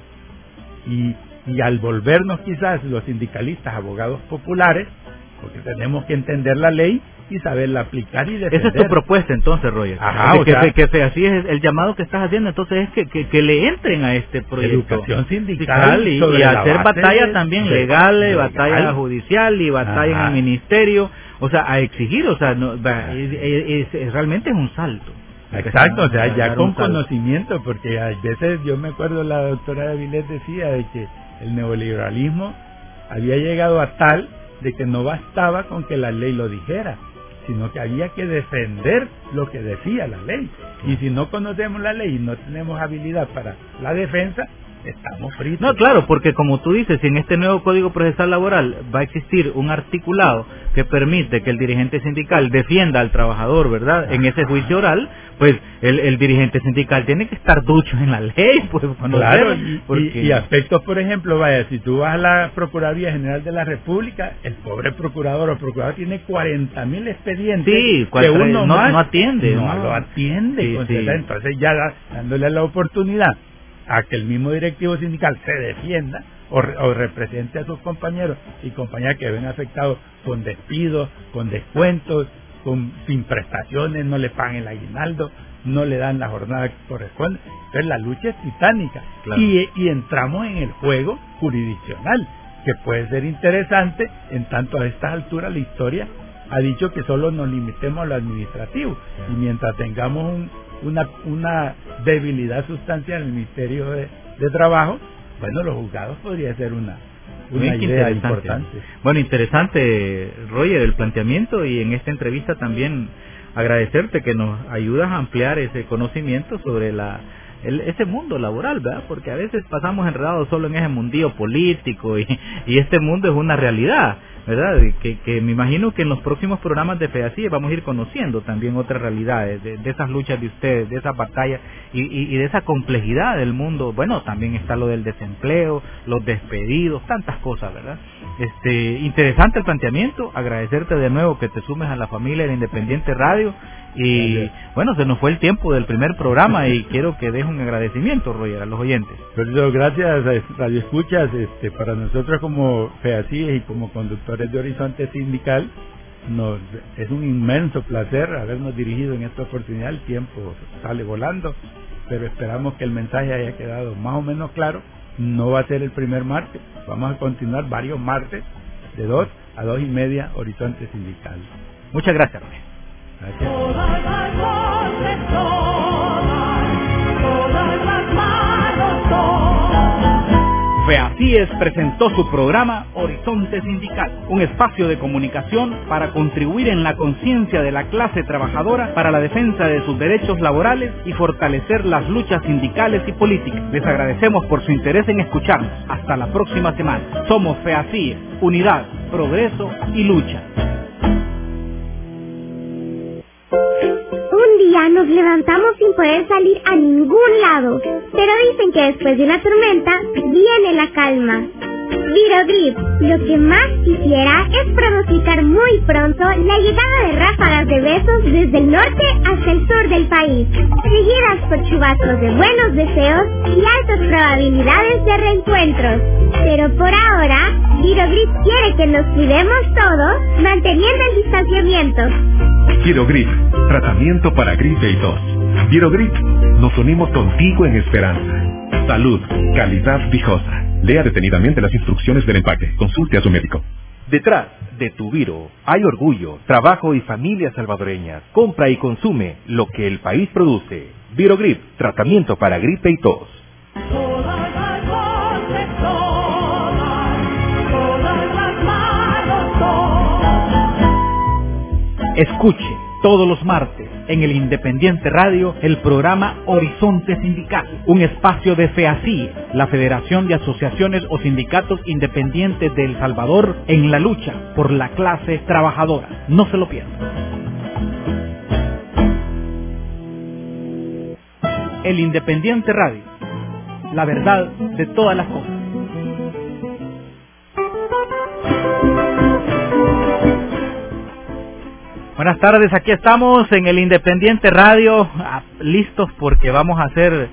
y, y al volvernos quizás los sindicalistas abogados populares, porque tenemos que entender la ley y saberla aplicar y defender. Esa es tu propuesta entonces, Roger. Ajá, que, o sea, que, que así es el llamado que estás haciendo, entonces es que, que, que le entren a este proyecto. Educación sindical y, sobre y la hacer base batalla de, también de, legal, de batalla legal. judicial y batalla Ajá. en el ministerio, o sea, a exigir, o sea, no, va, es, es, es, realmente es un salto. Exacto, o sea, ya con salto. conocimiento, porque a veces yo me acuerdo la doctora Avilés decía de que el neoliberalismo había llegado a tal de que no bastaba con que la ley lo dijera, sino que había que defender lo que decía la ley. Y si no conocemos la ley y no tenemos habilidad para la defensa, estamos fritos. No, claro, porque como tú dices, si en este nuevo Código Procesal Laboral va a existir un articulado que permite que el dirigente sindical defienda al trabajador, ¿verdad? Ajá. En ese juicio oral, pues el, el dirigente sindical tiene que estar ducho en la ley, pues claro, y, porque... y, y aspectos, por ejemplo, vaya, si tú vas a la Procuraduría General de la República, el pobre procurador o procurador tiene cuarenta mil expedientes sí, que uno no, más no atiende, no, no lo atiende, sí, entonces, sí. entonces ya da, dándole la oportunidad a que el mismo directivo sindical se defienda o, o represente a sus compañeros y compañeras que ven afectados con despidos, con descuentos, con sin prestaciones, no le pagan el aguinaldo, no le dan la jornada que corresponde. Entonces la lucha es titánica, claro. y, y entramos en el juego jurisdiccional, que puede ser interesante, en tanto a estas alturas la historia ha dicho que solo nos limitemos a lo administrativo, y mientras tengamos un, una, una debilidad sustancial en el Ministerio de, de Trabajo, bueno, los juzgados podría ser una una Muy idea interesante. importante. Bueno, interesante, Roger, el planteamiento, y en esta entrevista también agradecerte que nos ayudas a ampliar ese conocimiento sobre la el, ese mundo laboral, ¿verdad? Porque a veces pasamos enredados solo en ese mundillo político y, y este mundo es una realidad, ¿verdad? Que, que me imagino que en los próximos programas de FEACIE vamos a ir conociendo también otras realidades, de, de esas luchas de ustedes, de esas batallas y, y, y de esa complejidad del mundo. Bueno, también está lo del desempleo, los despedidos, tantas cosas, ¿verdad? Este, interesante el planteamiento, agradecerte de nuevo que te sumes a la familia de Independiente Radio y bueno, se nos fue el tiempo del primer programa y quiero que dejes un agradecimiento, Roger, a los oyentes. Pero gracias, Radio Escuchas, este, para nosotros como FEACIE y como conductores de Horizonte Sindical, nos es un inmenso placer habernos dirigido en esta oportunidad. El tiempo sale volando, pero esperamos que el mensaje haya quedado más o menos claro. No va a ser el primer martes, vamos a continuar varios martes de dos a dos y media Horizonte Sindical. Muchas gracias, Roger. Gracias. Todas las voces, todas, todas las manos, todas. FEACIES presentó su programa Horizonte Sindical, un espacio de comunicación para contribuir en la conciencia de la clase trabajadora para la defensa de sus derechos laborales y fortalecer las luchas sindicales y políticas. Les agradecemos por su interés en escucharnos. Hasta la próxima semana. Somos FEACIES, unidad, progreso y lucha. Un día nos levantamos sin poder salir a ningún lado, pero dicen que después de una tormenta viene la calma. Virogrip, lo que más quisiera es pronosticar muy pronto la llegada de ráfagas de besos desde el norte hasta el sur del país, seguidas por chubascos de buenos deseos y altas probabilidades de reencuentros. Pero por ahora, Virogrip quiere que nos cuidemos todos, manteniendo el distanciamiento. Virogrip, tratamiento para gripe y tos. Virogrip, nos unimos contigo en esperanza. Salud, calidad viejosa. Lea detenidamente las instrucciones del empaque. Consulte a su médico. Detrás de tu Viro hay orgullo, trabajo y familias salvadoreñas. Compra y consume lo que el país produce. Virogrip, tratamiento para gripe y tos. Todas las voces, todas, todas las manos, todas. Escuche todos los martes en el Independiente Radio el programa Horizonte Sindical, un espacio de FEACIE, la Federación de Asociaciones o Sindicatos Independientes de El Salvador, en la lucha por la clase trabajadora. No se lo pierdan. El Independiente Radio, la verdad de todas las cosas. Buenas tardes, aquí estamos en el Independiente Radio, listos porque vamos a hacer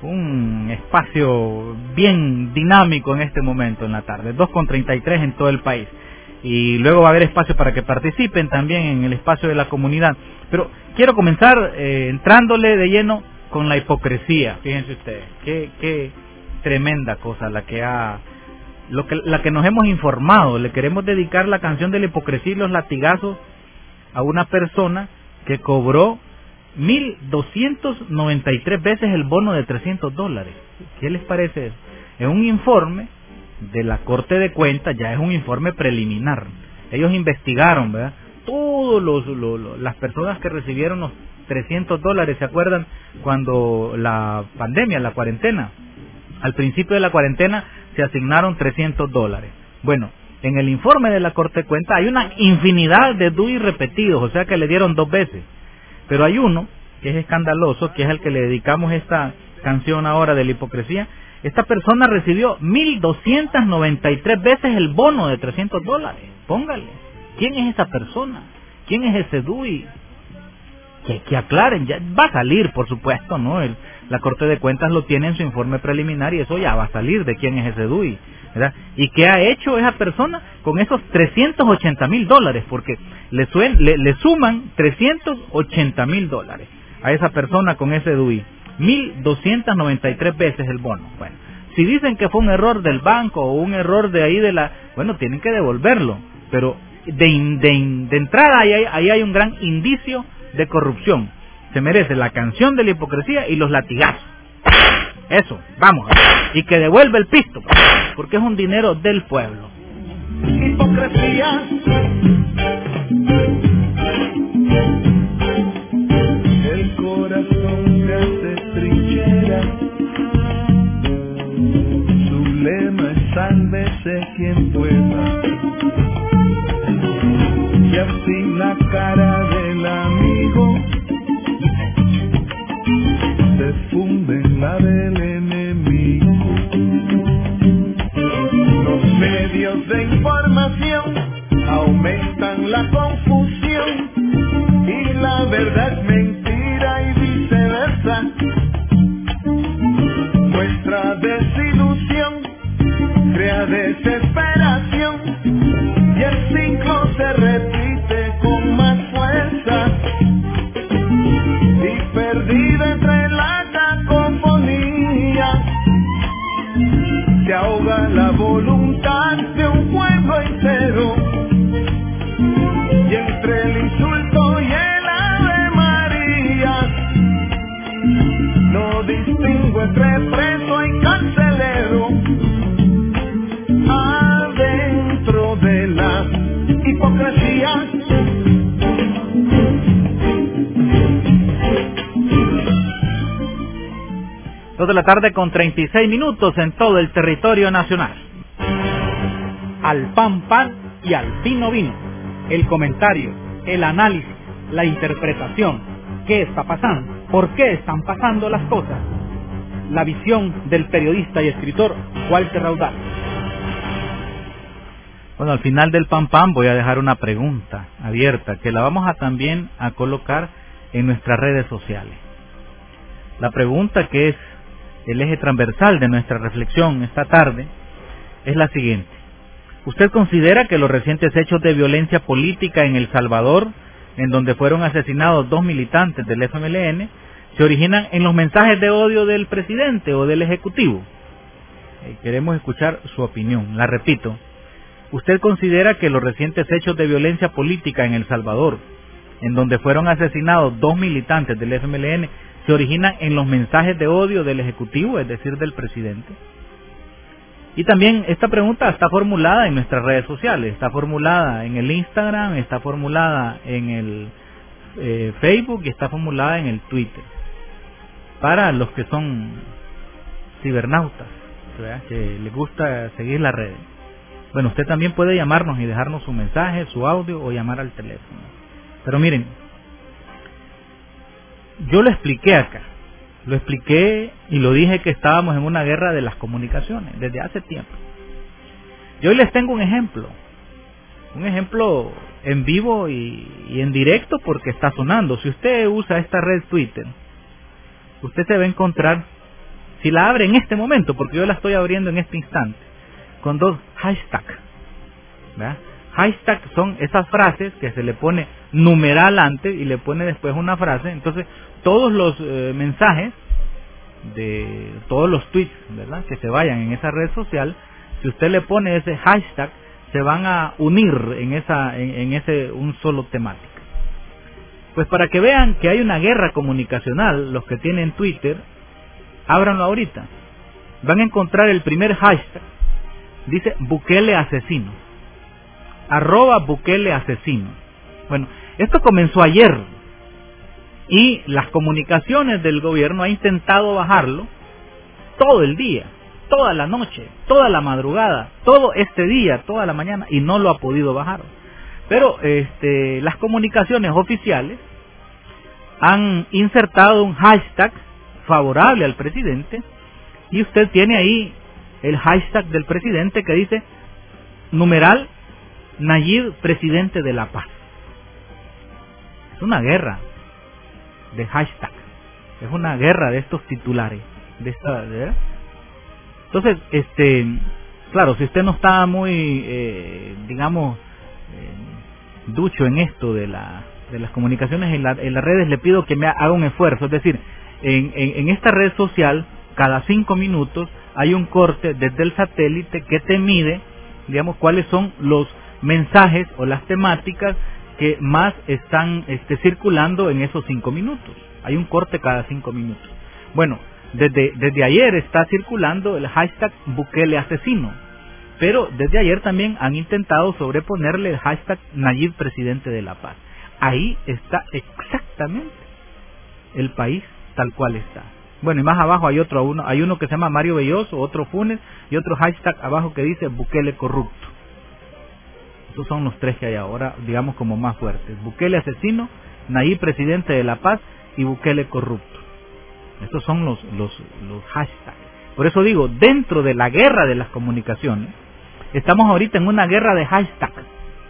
un espacio bien dinámico en este momento en la tarde, dos con treinta y tres en todo el país. Y luego va a haber espacio para que participen también en el espacio de la comunidad. Pero quiero comenzar eh, entrándole de lleno con la hipocresía. Fíjense ustedes, qué, qué tremenda cosa la que ha... Lo que, la que nos hemos informado. Le queremos dedicar la canción de la hipocresía y los latigazos a una persona que cobró mil doscientas noventa y tres veces el bono de trescientos dólares. ¿Qué les parece eso? Es un informe de la Corte de Cuentas, ya es un informe preliminar. Ellos investigaron, ¿verdad? Todos los, los, los las personas que recibieron los trescientos dólares, ¿se acuerdan? Cuando la pandemia, la cuarentena, al principio de la cuarentena se asignaron trescientos dólares. Bueno, en el informe de la Corte de Cuentas hay una infinidad de D U I repetidos, o sea que le dieron dos veces. Pero hay uno que es escandaloso, que es el que le dedicamos esta canción ahora de la hipocresía. Esta persona recibió mil doscientas noventa y tres veces el bono de trescientos dólares. Póngale. ¿Quién es esa persona? ¿Quién es ese D U I? Que, que aclaren, ya va a salir, por supuesto, ¿no? El, la Corte de Cuentas lo tiene en su informe preliminar y eso ya va a salir de quién es ese D U I, ¿verdad? ¿Y qué ha hecho esa persona con esos trescientos ochenta mil dólares? Porque le, suen, le, le suman trescientos ochenta mil dólares a esa persona con ese D U I. mil doscientas noventa y tres veces el bono. Bueno, si dicen que fue un error del banco o un error de ahí de la... Bueno, tienen que devolverlo. Pero de, de, de entrada ahí hay, ahí hay un gran indicio de corrupción. Se merece la canción de la hipocresía y los latigazos. Eso, vamos. Y que devuelva el pisto, porque es un dinero del pueblo. Hipocresía. sálvese quien pueda. Y así la cara del amigo se funde en la del enemigo. Los medios de información aumentan la confusión y la verdad es mentira y viceversa. Nuestra desilusión crea desesperación y el ciclo se repite con más fuerza. Y perdida entre la cacofonía se ahoga la voluntad de un pueblo entero. Y entre el insulto y el Ave María no distingo entre preso y carcelero. Adentro de la hipocresía dos de la tarde con treinta y seis minutos en todo el territorio nacional. Al pan pan y al vino vino. El comentario, el análisis, la interpretación. ¿Qué está pasando? ¿Por qué están pasando las cosas? La visión del periodista y escritor Walter Raudal. Bueno, al final del pan pan voy a dejar una pregunta abierta que la vamos a también a colocar en nuestras redes sociales. La pregunta, que es el eje transversal de nuestra reflexión esta tarde, es la siguiente. ¿Usted considera que los recientes hechos de violencia política en El Salvador, en donde fueron asesinados dos militantes del F M L N, se originan en los mensajes de odio del presidente o del Ejecutivo? Eh, queremos escuchar su opinión. La repito. ¿Usted considera que los recientes hechos de violencia política en El Salvador, en donde fueron asesinados dos militantes del F M L N, se originan en los mensajes de odio del Ejecutivo, es decir, del presidente? Y también esta pregunta está formulada en nuestras redes sociales, está formulada en el Instagram, está formulada en el eh, Facebook y está formulada en el Twitter. Para los que son cibernautas, ¿verdad?, que les gusta seguir las redes. Bueno, usted también puede llamarnos y dejarnos su mensaje, su audio o llamar al teléfono. Pero miren, yo lo expliqué acá, lo expliqué y lo dije que estábamos en una guerra de las comunicaciones desde hace tiempo. Y hoy les tengo un ejemplo, un ejemplo en vivo y, y en directo porque está sonando. Si usted usa esta red Twitter, usted se va a encontrar, si la abre en este momento, porque yo la estoy abriendo en este instante, con dos hashtags, ¿verdad? Hashtag son esas frases que se le pone numeral antes y le pone después una frase. Entonces todos los eh, mensajes de todos los tweets, ¿verdad?, que se vayan en esa red social, si usted le pone ese hashtag, se van a unir en esa en, en ese un solo temática. Pues para que vean que hay una guerra comunicacional, los que tienen Twitter, ábranlo ahorita. Van a encontrar el primer hashtag, dice Bukele asesino, arroba Bukele asesino. Bueno, esto comenzó ayer y las comunicaciones del gobierno han intentado bajarlo todo el día, toda la noche, toda la madrugada, todo este día, toda la mañana, y no lo ha podido bajar. Pero este, las comunicaciones oficiales han insertado un hashtag favorable al presidente y usted tiene ahí el hashtag del presidente que dice numeral Nayib presidente de la paz. Es una guerra de hashtag, es una guerra de estos titulares, de esta, ¿verdad? Entonces, este, claro, si usted no está muy, eh, digamos, eh, ducho en esto de la de las comunicaciones en, la, en las redes, le pido que me haga un esfuerzo. Es decir, en, en, en esta red social, cada cinco minutos hay un corte desde el satélite que te mide, digamos, cuáles son los mensajes o las temáticas que más están este, circulando en esos cinco minutos. Hay un corte cada cinco minutos. Bueno, desde, desde ayer está circulando el hashtag Bukele asesino, pero desde ayer también han intentado sobreponerle el hashtag Nayib presidente de la paz. Ahí está exactamente el país tal cual está. Bueno, y más abajo hay otro, uno, hay uno que se llama Mario Belloso, otro Funes, y otro hashtag abajo que dice Bukele corrupto. Esos son los tres que hay ahora, digamos, como más fuertes. Bukele asesino, Nayib presidente de La Paz y Bukele corrupto. Estos son los, los, los hashtags. Por eso digo, dentro de la guerra de las comunicaciones, estamos ahorita en una guerra de hashtags,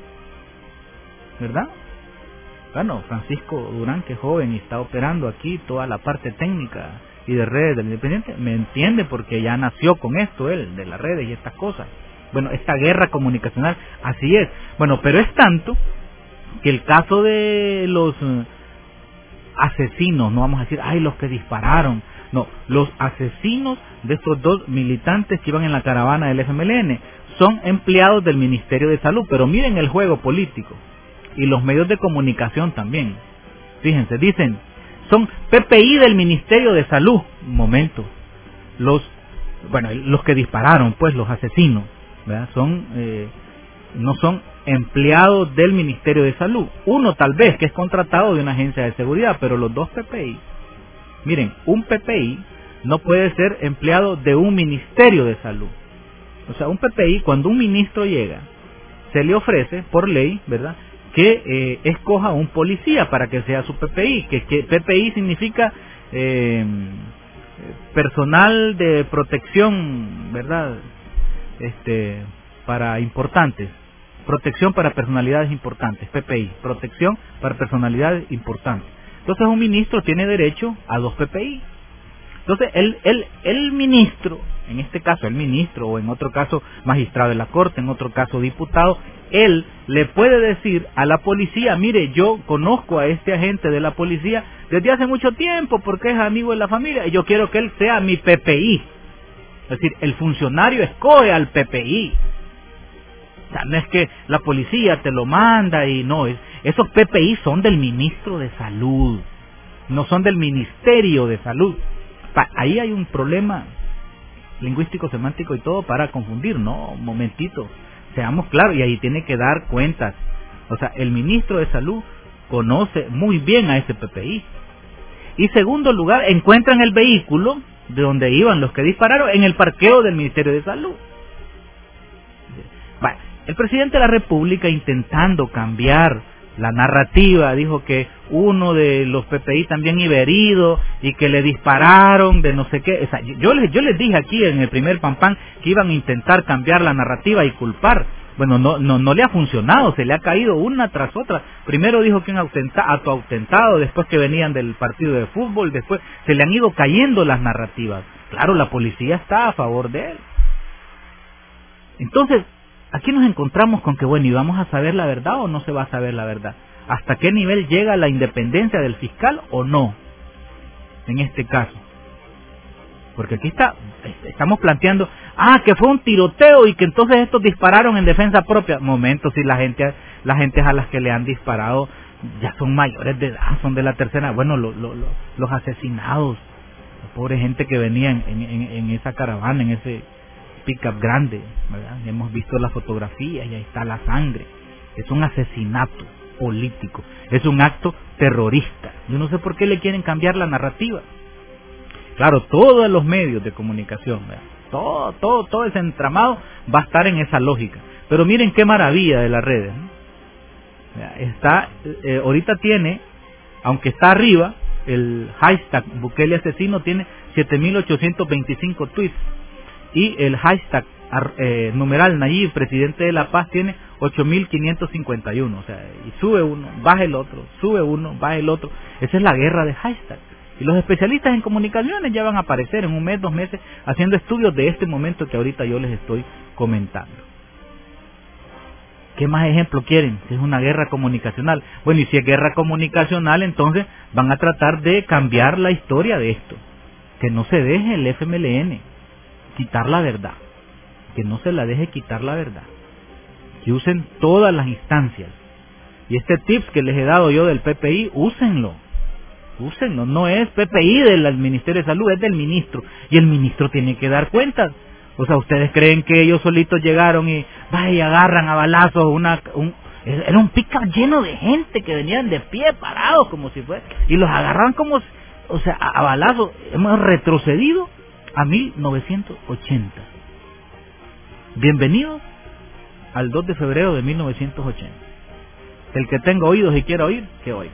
¿verdad? Bueno, Francisco Durán, que es joven y está operando aquí toda la parte técnica y de redes del Independiente, me entiende porque ya nació con esto él, de las redes y estas cosas. Bueno, esta guerra comunicacional, así es. Bueno, pero es tanto que el caso de los uh, asesinos, no vamos a decir, ay, los que dispararon, no, los asesinos de estos dos militantes que iban en la caravana del F M L N son empleados del Ministerio de Salud, pero miren el juego político y los medios de comunicación también. Fíjense, dicen, son P P I del Ministerio de Salud. Un momento, los, bueno, los que dispararon, pues los asesinos, ¿verdad? Son, eh, no son empleados del Ministerio de Salud. Uno tal vez que es contratado de una agencia de seguridad, pero los dos P P I. Miren, un P P I no puede ser empleado de un Ministerio de Salud. O sea, un P P I, cuando un ministro llega, se le ofrece, por ley, ¿verdad?, que eh, escoja un policía para que sea su P P I, que, que P P I significa eh, personal de protección, ¿verdad?, este, para importantes, protección para personalidades importantes, P P I, protección para personalidades importantes. Entonces un ministro tiene derecho a dos P P I. Entonces el, el, el ministro, en este caso el ministro, o en otro caso magistrado de la Corte, en otro caso diputado, él le puede decir a la policía, mire, yo conozco a este agente de la policía desde hace mucho tiempo porque es amigo de la familia y yo quiero que él sea mi P P I. Es decir, el funcionario escoge al P P I. O sea, no es que la policía te lo manda y no, es, esos P P I son del ministro de Salud, no son del Ministerio de Salud. Pa, ahí hay un problema lingüístico, semántico y todo para confundir, no, un momentito, seamos claros, y ahí tiene que dar cuentas. O sea, el ministro de Salud conoce muy bien a ese P P I. Y segundo lugar, encuentran el vehículo de donde iban los que dispararon en el parqueo del Ministerio de Salud. Bueno, el presidente de la República, intentando cambiar la narrativa, dijo que uno de los P P I también iba herido y que le dispararon de no sé qué. O sea, yo les, yo les dije aquí en el primer Pan Pan que iban a intentar cambiar la narrativa y culpar. Bueno, no, no, no le ha funcionado, se le ha caído una tras otra. Primero dijo que un autoautentado, después que venían del partido de fútbol, después se le han ido cayendo las narrativas. Claro, la policía está a favor de él. Entonces, aquí nos encontramos con que, bueno, ¿y vamos a saber la verdad o no se va a saber la verdad? ¿Hasta qué nivel llega la independencia del fiscal o no? En este caso. Porque aquí está, estamos planteando, ah, que fue un tiroteo y que entonces estos dispararon en defensa propia. Momento, si la gente, la gente a las que le han disparado ya son mayores de edad, son de la tercera, bueno, lo, lo, lo, los asesinados, la pobre gente que venía en, en, en esa caravana, en ese pick-up grande, ¿verdad? Hemos visto las fotografías y ahí está la sangre. Es un asesinato político, es un acto terrorista. Yo no sé por qué le quieren cambiar la narrativa. Claro, todos los medios de comunicación, ¿verdad?, todo, todo, todo ese entramado va a estar en esa lógica. Pero miren qué maravilla de las redes, ¿no? Está, eh, ahorita tiene, aunque está arriba, el hashtag Bukele asesino tiene siete mil ochocientos veinticinco tweets. Y el hashtag eh, numeral Nayib, presidente de La Paz, tiene ocho mil quinientos cincuenta y uno. O sea, y sube uno, baja el otro, sube uno, baja el otro. Esa es la guerra de hashtag. Y los especialistas en comunicaciones ya van a aparecer en un mes, dos meses, haciendo estudios de este momento que ahorita yo les estoy comentando. ¿Qué más ejemplo quieren? Si es una guerra comunicacional. Bueno, y si es guerra comunicacional, entonces van a tratar de cambiar la historia de esto. Que no se deje el F M L N quitar la verdad, que no se la deje quitar la verdad, que usen todas las instancias. Y este tips que les he dado yo del P P I, úsenlo, úsenlo, no es P P I del Ministerio de Salud, es del ministro, y el ministro tiene que dar cuentas. O sea, ¿ustedes creen que ellos solitos llegaron y vaya, agarran a balazos una, un, era un pick-up lleno de gente que venían de pie, parados como si fuera, y los agarran como o sea, a, a balazo, hemos retrocedido a mil novecientos ochenta. Bienvenidos al dos de febrero de mil novecientos ochenta. El que tenga oídos y quiera oír, que oiga.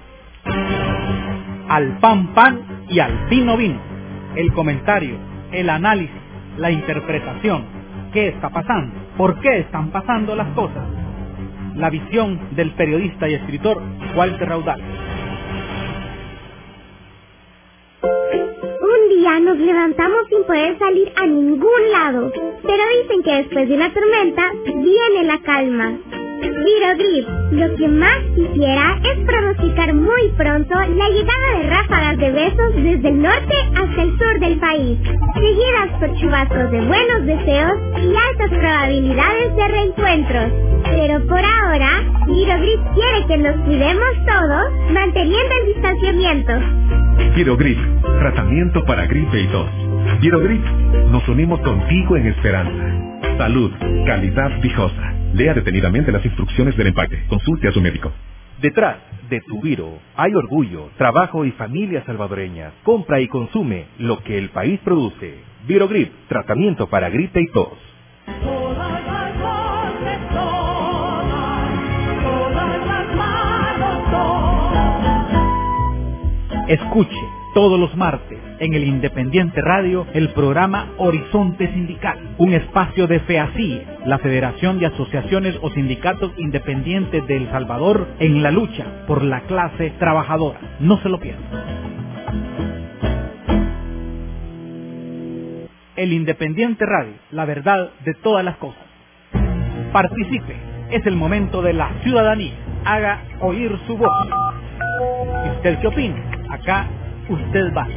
Al pan pan y al vino vino. El comentario, el análisis, la interpretación. ¿Qué está pasando? ¿Por qué están pasando las cosas? La visión del periodista y escritor Walter Raudal. Un día nos levantamos sin poder salir a ningún lado, pero dicen que después de una tormenta viene la calma. Virogrip, lo que más quisiera es pronosticar muy pronto la llegada de ráfagas de besos desde el norte hasta el sur del país, seguidas por chubascos de buenos deseos y altas probabilidades de reencuentros. Pero por ahora, Virogrip quiere que nos cuidemos todos, manteniendo el distanciamiento. Virogrip, tratamiento para gripe y tos. Virogrip, nos unimos contigo en esperanza. Salud, calidad viejosa. Lea detenidamente las instrucciones del empaque. Consulte a su médico. Detrás de tu Viro hay orgullo, trabajo y familias salvadoreñas. Compra y consume lo que el país produce. Virogrip, tratamiento para gripe y tos. Todas las voces sonan, todas las manos son. Escuche todos los martes en el Independiente Radio el programa Horizonte Sindical, un espacio de FEASI, la Federación de Asociaciones o Sindicatos Independientes de El Salvador, en la lucha por la clase trabajadora. No se lo pierda. El Independiente Radio, la verdad de todas las cosas. Participe, es el momento de la ciudadanía. Haga oír su voz. ¿Y usted qué opina? Acá usted va.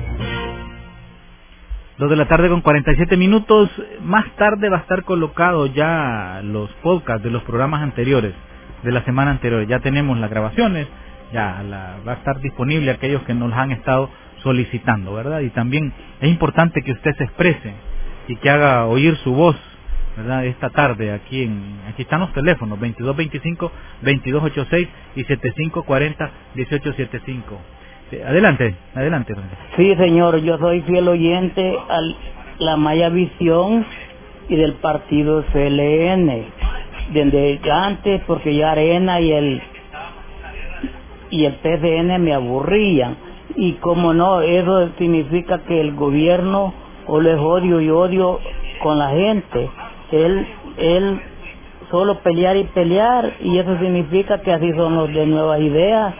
Dos de la tarde con cuarenta y siete minutos. Más tarde va a estar colocado ya los podcasts de los programas anteriores, de la semana anterior. Ya tenemos las grabaciones, ya la, va a estar disponible aquellos que nos han estado solicitando, ¿verdad? Y también es importante que usted se exprese y que haga oír su voz, ¿verdad? Esta tarde aquí en aquí están los teléfonos veintidós veinticinco, veintidós ochenta y seis y setenta y cinco cuarenta, dieciocho setenta y cinco. Adelante, adelante. Sí, señor, yo soy fiel oyente a la Maya Visión y del partido C L N, desde antes, porque ya Arena y el y el P C N me aburrían, y como no, eso significa que el gobierno o les odio y odio con la gente, él, él solo pelear y pelear, y eso significa que así son los de Nuevas Ideas,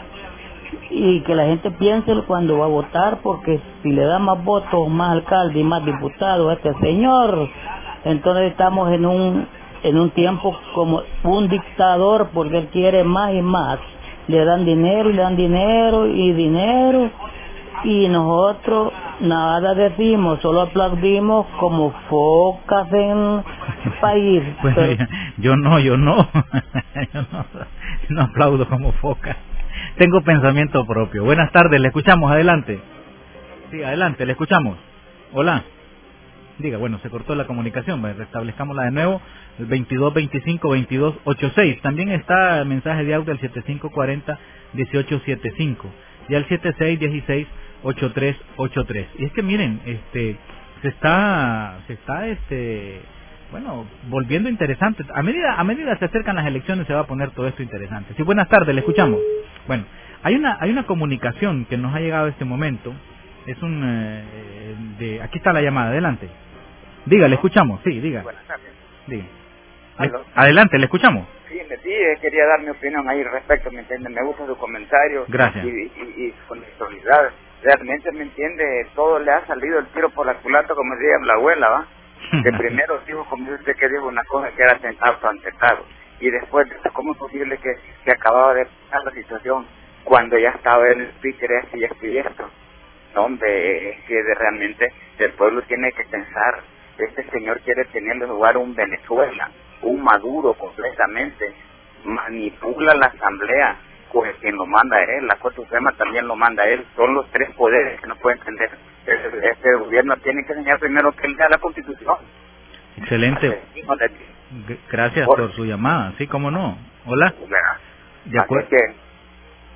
y que la gente piense cuando va a votar, porque si le da más votos, más alcalde y más diputados a este señor, entonces estamos en un en un tiempo como un dictador, porque él quiere más y más, le dan dinero y le dan dinero y dinero, y nosotros nada decimos, solo aplaudimos como focas en el país. Pues pero... yo no, yo no, yo no, no aplaudo como focas. Tengo pensamiento propio. Buenas tardes, le escuchamos, adelante. Sí, adelante, le escuchamos. Hola. Diga, bueno, se cortó la comunicación, restablezcámosla de nuevo, el veintidós veinticinco, veintidós ochenta y seis. También está el mensaje de audio al setenta y cinco cuarenta, dieciocho setenta y cinco y al setenta y seis dieciséis, ochenta y tres ochenta y tres. Y es que miren, este se está se está este bueno, volviendo interesante. A medida a medida se acercan las elecciones se va a poner todo esto interesante. Sí, buenas tardes, le escuchamos. Bueno, hay una hay una comunicación que nos ha llegado a este momento. Es un eh, de aquí está la llamada, adelante. Diga, le escuchamos. Sí, diga. Buenas tardes. Diga. Le, adelante, le escuchamos. Sí, me dije, quería dar mi opinión ahí respecto, ¿me entiende? Me gusta su comentario. Gracias. Y, y, y con actualidad, realmente, ¿me entiende? Todo le ha salido el tiro por la culata, como decía la abuela, ¿va? Que primero dijo, como dice usted, que dijo una cosa que era autoantecado. Y después, ¿cómo es posible que, que acababa de pasar la situación cuando ya estaba en el speaker este y esto y esto? No, hombre, es que de, realmente el pueblo tiene que pensar, este señor quiere tenerle lugar un Venezuela, un Maduro completamente, manipula la asamblea, pues quien lo manda él, la Corte Suprema también lo manda él, son los tres poderes que no pueden entender. Este, este gobierno tiene que enseñar primero que él lea la Constitución. Excelente. Gracias por, por su llamada, sí, cómo no. Hola. De acuerdo. Que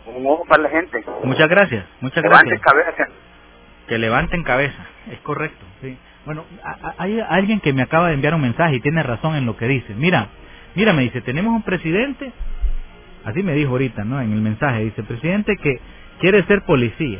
Un ojo para la gente. Muchas gracias, muchas Levanten gracias. cabeza. Que levanten cabeza, es correcto. Sí. Bueno, a, a, hay alguien que me acaba de enviar un mensaje y tiene razón en lo que dice. Mira, mira, me dice, tenemos un presidente, así me dijo ahorita, ¿no? En el mensaje, dice, presidente que quiere ser policía,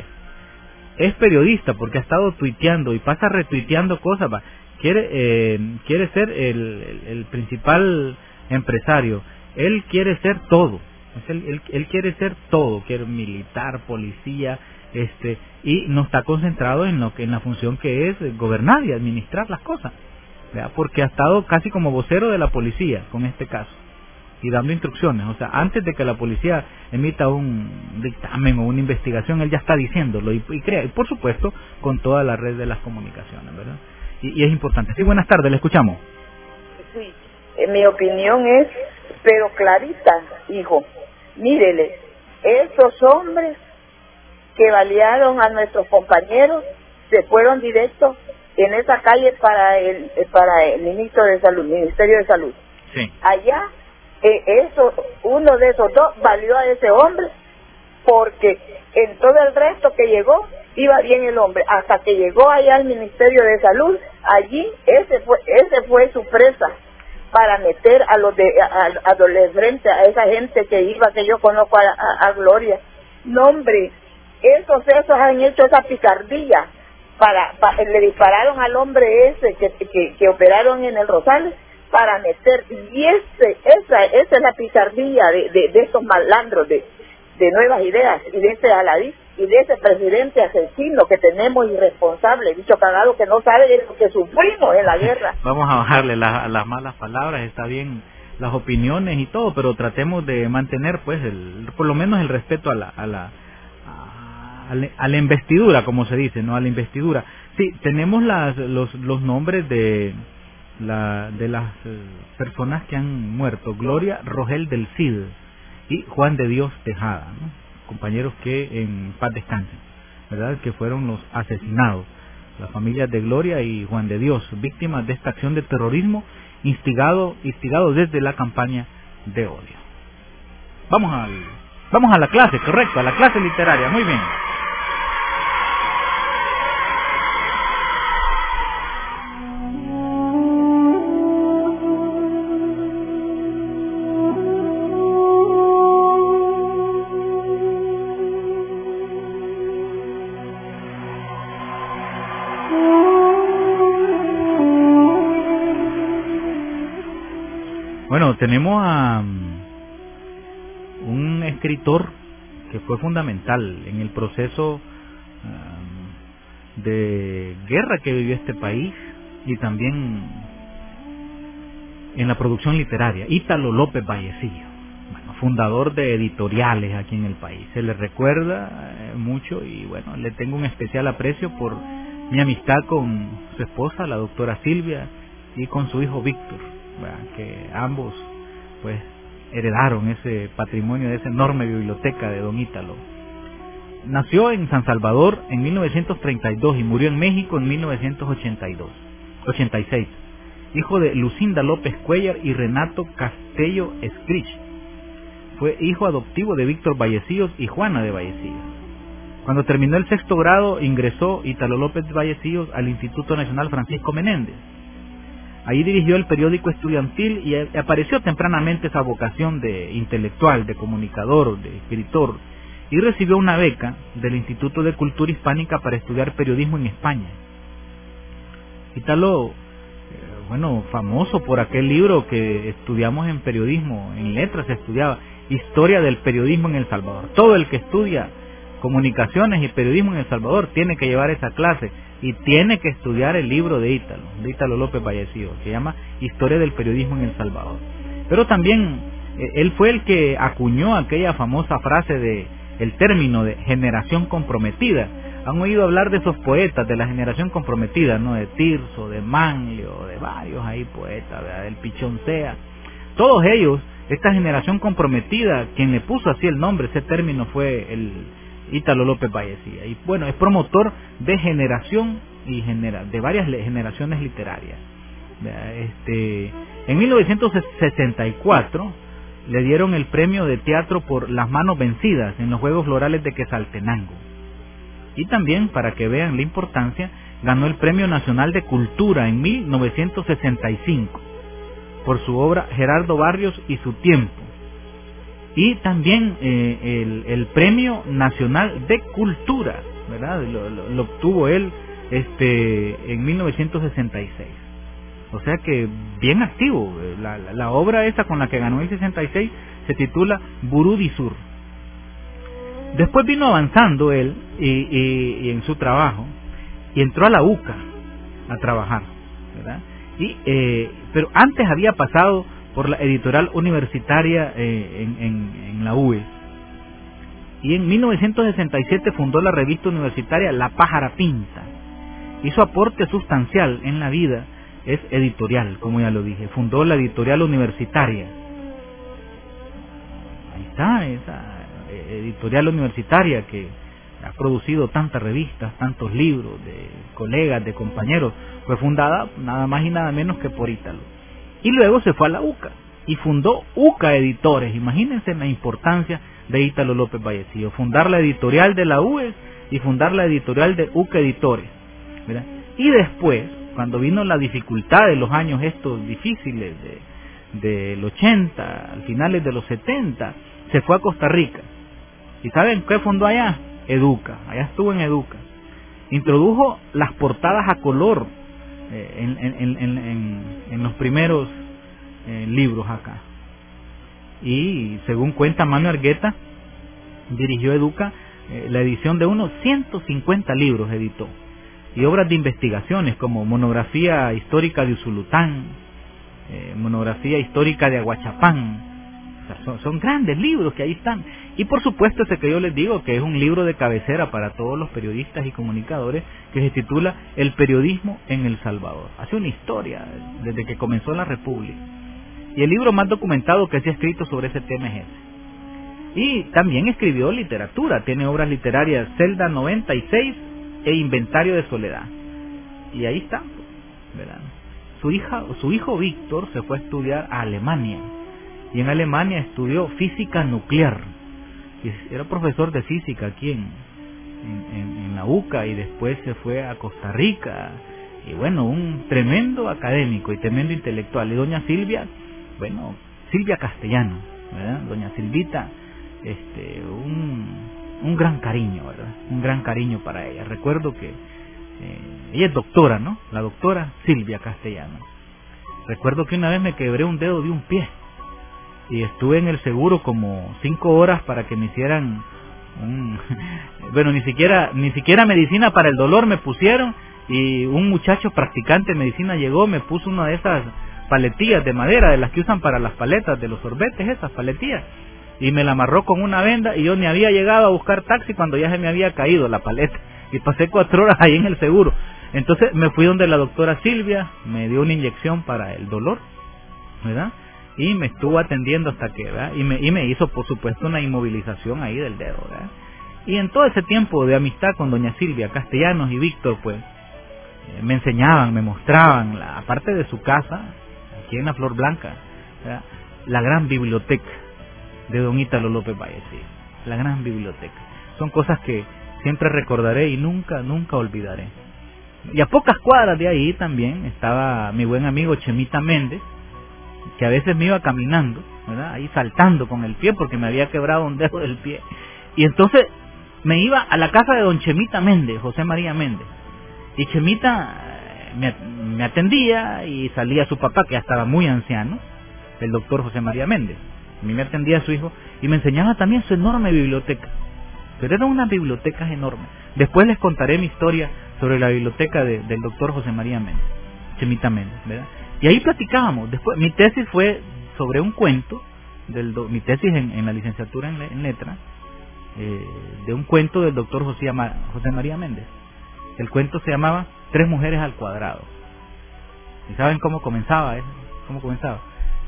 es periodista porque ha estado tuiteando y pasa retuiteando cosas, va. quiere eh, quiere ser el, el, el principal empresario, él quiere ser todo, él, él, él quiere ser todo, quiere militar, policía, este y no está concentrado en lo que en la función que es gobernar y administrar las cosas, ¿verdad? Porque ha estado casi como vocero de la policía con este caso y dando instrucciones, o sea, antes de que la policía emita un dictamen o una investigación, él ya está diciéndolo y, y crea, y por supuesto con toda la red de las comunicaciones, ¿verdad? Y, y es importante. Sí, buenas tardes, le escuchamos. Sí, en mi opinión es, pero clarita, hijo, mírele, esos hombres que balearon a nuestros compañeros se fueron directos en esa calle para el para el ministro de Salud, Ministerio de Salud. Sí. Allá, eh, eso, uno de esos dos valió a ese hombre porque en todo el resto que llegó iba bien el hombre, hasta que llegó allá al Ministerio de Salud, allí ese fue ese fue su presa para meter a los de a, a los de frente, a esa gente que iba, que yo conozco a, a, a Gloria. No, hombre, esos esos han hecho esa picardía para, para le dispararon al hombre ese que, que, que operaron en el Rosales para meter, y ese esa esa es la picardía de, de, de estos malandros de, de Nuevas Ideas y de ese Aladí y de ese presidente asesino que tenemos, irresponsable, dicho cagado, que no sabe de lo que sufrimos en la guerra. Vamos a bajarle la, las malas palabras, está bien las opiniones y todo, pero tratemos de mantener pues el, por lo menos el respeto a la a la a, a, la, a la investidura, como se dice, no a la investidura. Sí, tenemos las los los nombres de la de las eh, personas que han muerto: Gloria Rogel del Cid y Juan de Dios Tejada, ¿no? Compañeros que en paz descansen, ¿verdad? Que fueron los asesinados, las familias de Gloria y Juan de Dios, víctimas de esta acción de terrorismo instigado instigado desde la campaña de odio. Vamos al vamos a la clase, correcto, a la clase literaria, muy bien. Bueno, tenemos a un escritor que fue fundamental en el proceso um, de guerra que vivió este país y también en la producción literaria, Ítalo López Vallecillo, bueno, fundador de editoriales aquí en el país. Se le recuerda eh, mucho y bueno, le tengo un especial aprecio por mi amistad con su esposa, la doctora Silvia, y con su hijo Víctor, que ambos pues heredaron ese patrimonio de esa enorme biblioteca de don Ítalo. Nació en San Salvador en mil novecientos treinta y dos y murió en México en mil novecientos ochenta y dos, ochenta y seis. Hijo de Lucinda López Cuellar y Renato Castello Escrich. Fue hijo adoptivo de Víctor Vallecillos y Juana de Vallecillos. Cuando terminó el sexto grado, ingresó Ítalo López Vallecillos al Instituto Nacional Francisco Menéndez. Ahí dirigió el periódico estudiantil y apareció tempranamente esa vocación de intelectual, de comunicador, de escritor, y recibió una beca del Instituto de Cultura Hispánica para estudiar periodismo en España. Ítalo, eh, bueno, famoso por aquel libro que estudiamos en periodismo, en letras se estudiaba, Historia del Periodismo en El Salvador. Todo el que estudia comunicaciones y periodismo en El Salvador tiene que llevar esa clase y tiene que estudiar el libro de Ítalo, de Ítalo López Vallecillo, que se llama Historia del Periodismo en El Salvador. Pero también eh, él fue el que acuñó aquella famosa frase de el término de generación comprometida. Han oído hablar de esos poetas de la generación comprometida, ¿no? De Tirso, de Manlio, de varios ahí poetas, ¿verdad? Del Pichoncea. Todos ellos, esta generación comprometida, quien le puso así el nombre, ese término fue el Ítalo López Vallecillo. Y bueno, es promotor de generación y genera, de varias generaciones literarias. Este, en mil novecientos sesenta y cuatro le dieron el premio de teatro por Las manos vencidas en los Juegos Florales de Quetzaltenango. Y también, para que vean la importancia, ganó el Premio Nacional de Cultura en mil novecientos sesenta y cinco por su obra Gerardo Barrios y su tiempo. Y también eh, el, el Premio Nacional de Cultura, ¿verdad? Lo, lo, lo obtuvo él este en mil novecientos sesenta y seis. O sea que bien activo. La, la, la obra esa con la que ganó en el sesenta y seis se titula Burú di Sur. Después vino avanzando él y, y, y en su trabajo y entró a la U C A a trabajar, ¿verdad? Y eh, pero antes había pasado por la editorial universitaria eh, en, en, en la U E. Y en mil novecientos sesenta y siete fundó la revista universitaria La Pájara Pinta. Y su aporte sustancial en la vida es editorial, como ya lo dije. Fundó la editorial universitaria. Ahí está, esa editorial universitaria que ha producido tantas revistas, tantos libros de colegas, de compañeros. Fue fundada nada más y nada menos que por Ítalo. Y luego se fue a la U C A y fundó U C A Editores. Imagínense la importancia de Ítalo López Vallecillo. Fundar la editorial de la U E S y fundar la editorial de U C A Editores, ¿verdad? Y después, cuando vino la dificultad de los años estos difíciles de, del ochenta, al finales de los setenta, se fue a Costa Rica. ¿Y saben qué fundó allá? Educa. Allá estuvo en Educa. Introdujo las portadas a color eh, en, en, en, en, en los primeros eh, libros acá. Y según cuenta Mano Argueta, dirigió Educa eh, la edición de unos ciento cincuenta libros, editó. Y obras de investigaciones como monografía histórica de Usulután, eh, monografía histórica de Aguachapán. O sea, son, son grandes libros que ahí están. Y por supuesto ese que yo les digo que es un libro de cabecera para todos los periodistas y comunicadores, que se titula El periodismo en El Salvador. Hace una historia desde que comenzó la República. Y el libro más documentado que se ha escrito sobre ese tema es ese. Y también escribió literatura, tiene obras literarias Celda noventa y seis e Inventario de Soledad. Y ahí está, ¿verdad? Su hija, su hijo Víctor se fue a estudiar a Alemania. Y en Alemania estudió física nuclear. Y era profesor de física aquí en, en, en, en la U C A y después se fue a Costa Rica. Y bueno, un tremendo académico y tremendo intelectual. Y doña Silvia, bueno, Silvia Castellano, ¿verdad? Doña Silvita, este, un, un gran cariño, ¿verdad? Un gran cariño para ella. Recuerdo que eh, ella es doctora, ¿no? La doctora Silvia Castellano. Recuerdo que una vez me quebré un dedo de un pie y estuve en el seguro como cinco horas para que me hicieran un, bueno, ni siquiera ni siquiera medicina para el dolor me pusieron, y un muchacho practicante de medicina llegó, me puso una de esas paletillas de madera, de las que usan para las paletas de los sorbetes, esas paletillas, y me la amarró con una venda, y yo ni había llegado a buscar taxi cuando ya se me había caído la paleta, y pasé cuatro horas ahí en el seguro. Entonces me fui donde la doctora Silvia, me dio una inyección para el dolor, ¿verdad? Y me estuvo atendiendo hasta que, ¿verdad? Y me, y me hizo, por supuesto, una inmovilización ahí del dedo, ¿verdad? Y en todo ese tiempo de amistad con doña Silvia Castellanos y Víctor, pues, eh, me enseñaban, me mostraban, la, aparte de su casa, aquí en la Flor Blanca, ¿verdad? La gran biblioteca de don Ítalo López Vallecillo, la gran biblioteca. Son cosas que siempre recordaré y nunca, nunca olvidaré. Y a pocas cuadras de ahí también estaba mi buen amigo Chemita Méndez, que a veces me iba caminando, ¿verdad? Ahí saltando con el pie porque me había quebrado un dedo del pie. Y entonces me iba a la casa de don Chemita Méndez, José María Méndez. Y Chemita me, me atendía y salía su papá, que ya estaba muy anciano, el doctor José María Méndez. A mí me atendía su hijo y me enseñaba también su enorme biblioteca. Pero era una biblioteca enorme. Después les contaré mi historia sobre la biblioteca de, del doctor José María Méndez, Chemita Méndez, ¿verdad? Y ahí platicábamos. Después, mi tesis fue sobre un cuento, del do, mi tesis en, en la licenciatura en, en letra, eh, de un cuento del doctor José, José María Méndez. El cuento se llamaba Tres mujeres al cuadrado. ¿Y saben cómo comenzaba? Eh? ¿Cómo comenzaba?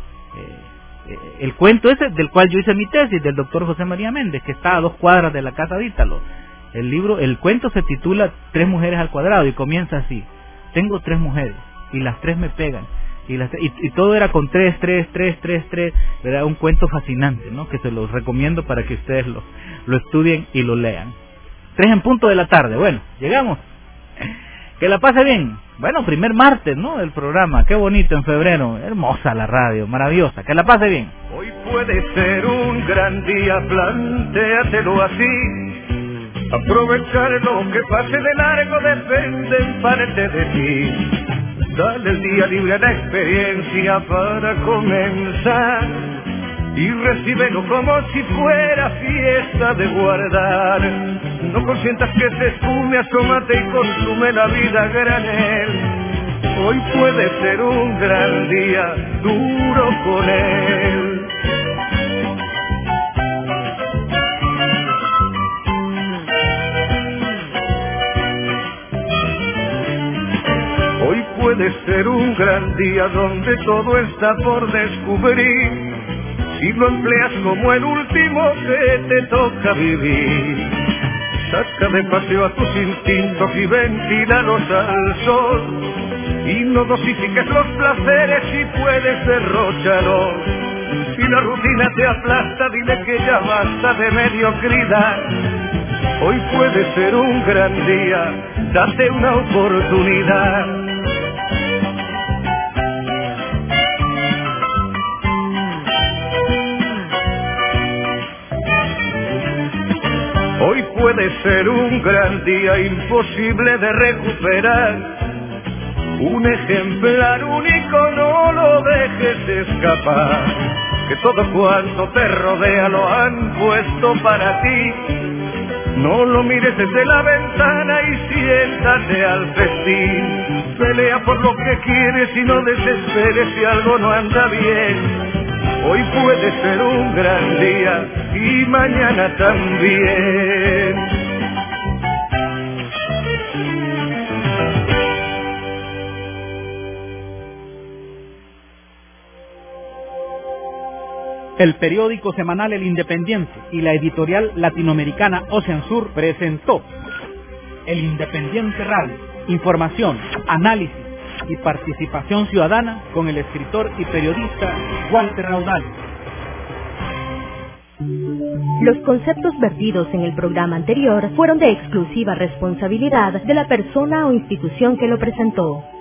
Eh, eh, el cuento ese del cual yo hice mi tesis, del doctor José María Méndez, que está a dos cuadras de la casa de Ítalo. El libro, el cuento se titula Tres mujeres al cuadrado y comienza así: tengo tres mujeres y las tres me pegan y, las, y, y todo era con tres, tres, tres, tres, tres, era un cuento fascinante, ¿no? Que se los recomiendo para que ustedes lo, lo estudien y lo lean. Tres en punto de la tarde, bueno, llegamos. Que la pase bien. Bueno, primer martes, ¿no? Del programa, qué bonito en febrero, hermosa la radio, maravillosa, que la pase bien. Hoy puede ser un gran día, plantéatelo así. Aprovechar lo que pase de largo depende en parte de ti. Dale el día libre a la experiencia para comenzar y recíbelo como si fuera fiesta de guardar. No consientas que se esfume, asómate y consume la vida a granel. Hoy puede ser un gran día, duro con él. Hoy puede ser un gran día donde todo está por descubrir, si lo empleas como el último que te toca vivir. Saca de paseo a tus instintos y ventílalos al sol, y no dosifiques los placeres si puedes derróchalos. Si la rutina te aplasta, dile que ya basta de mediocridad. Hoy puede ser un gran día, date una oportunidad. Hoy puede ser un gran día imposible de recuperar, un ejemplar único, no lo dejes escapar, que todo cuanto te rodea lo han puesto para ti. No lo mires desde la ventana y siéntate al festín. Pelea por lo que quieres y no desesperes si algo no anda bien. Hoy puede ser un gran día y mañana también. El periódico semanal El Independiente y la editorial latinoamericana Ocean Sur presentó El Independiente Radio. Información, análisis y participación ciudadana con el escritor y periodista Walter Raudal. Los conceptos vertidos en el programa anterior fueron de exclusiva responsabilidad de la persona o institución que lo presentó.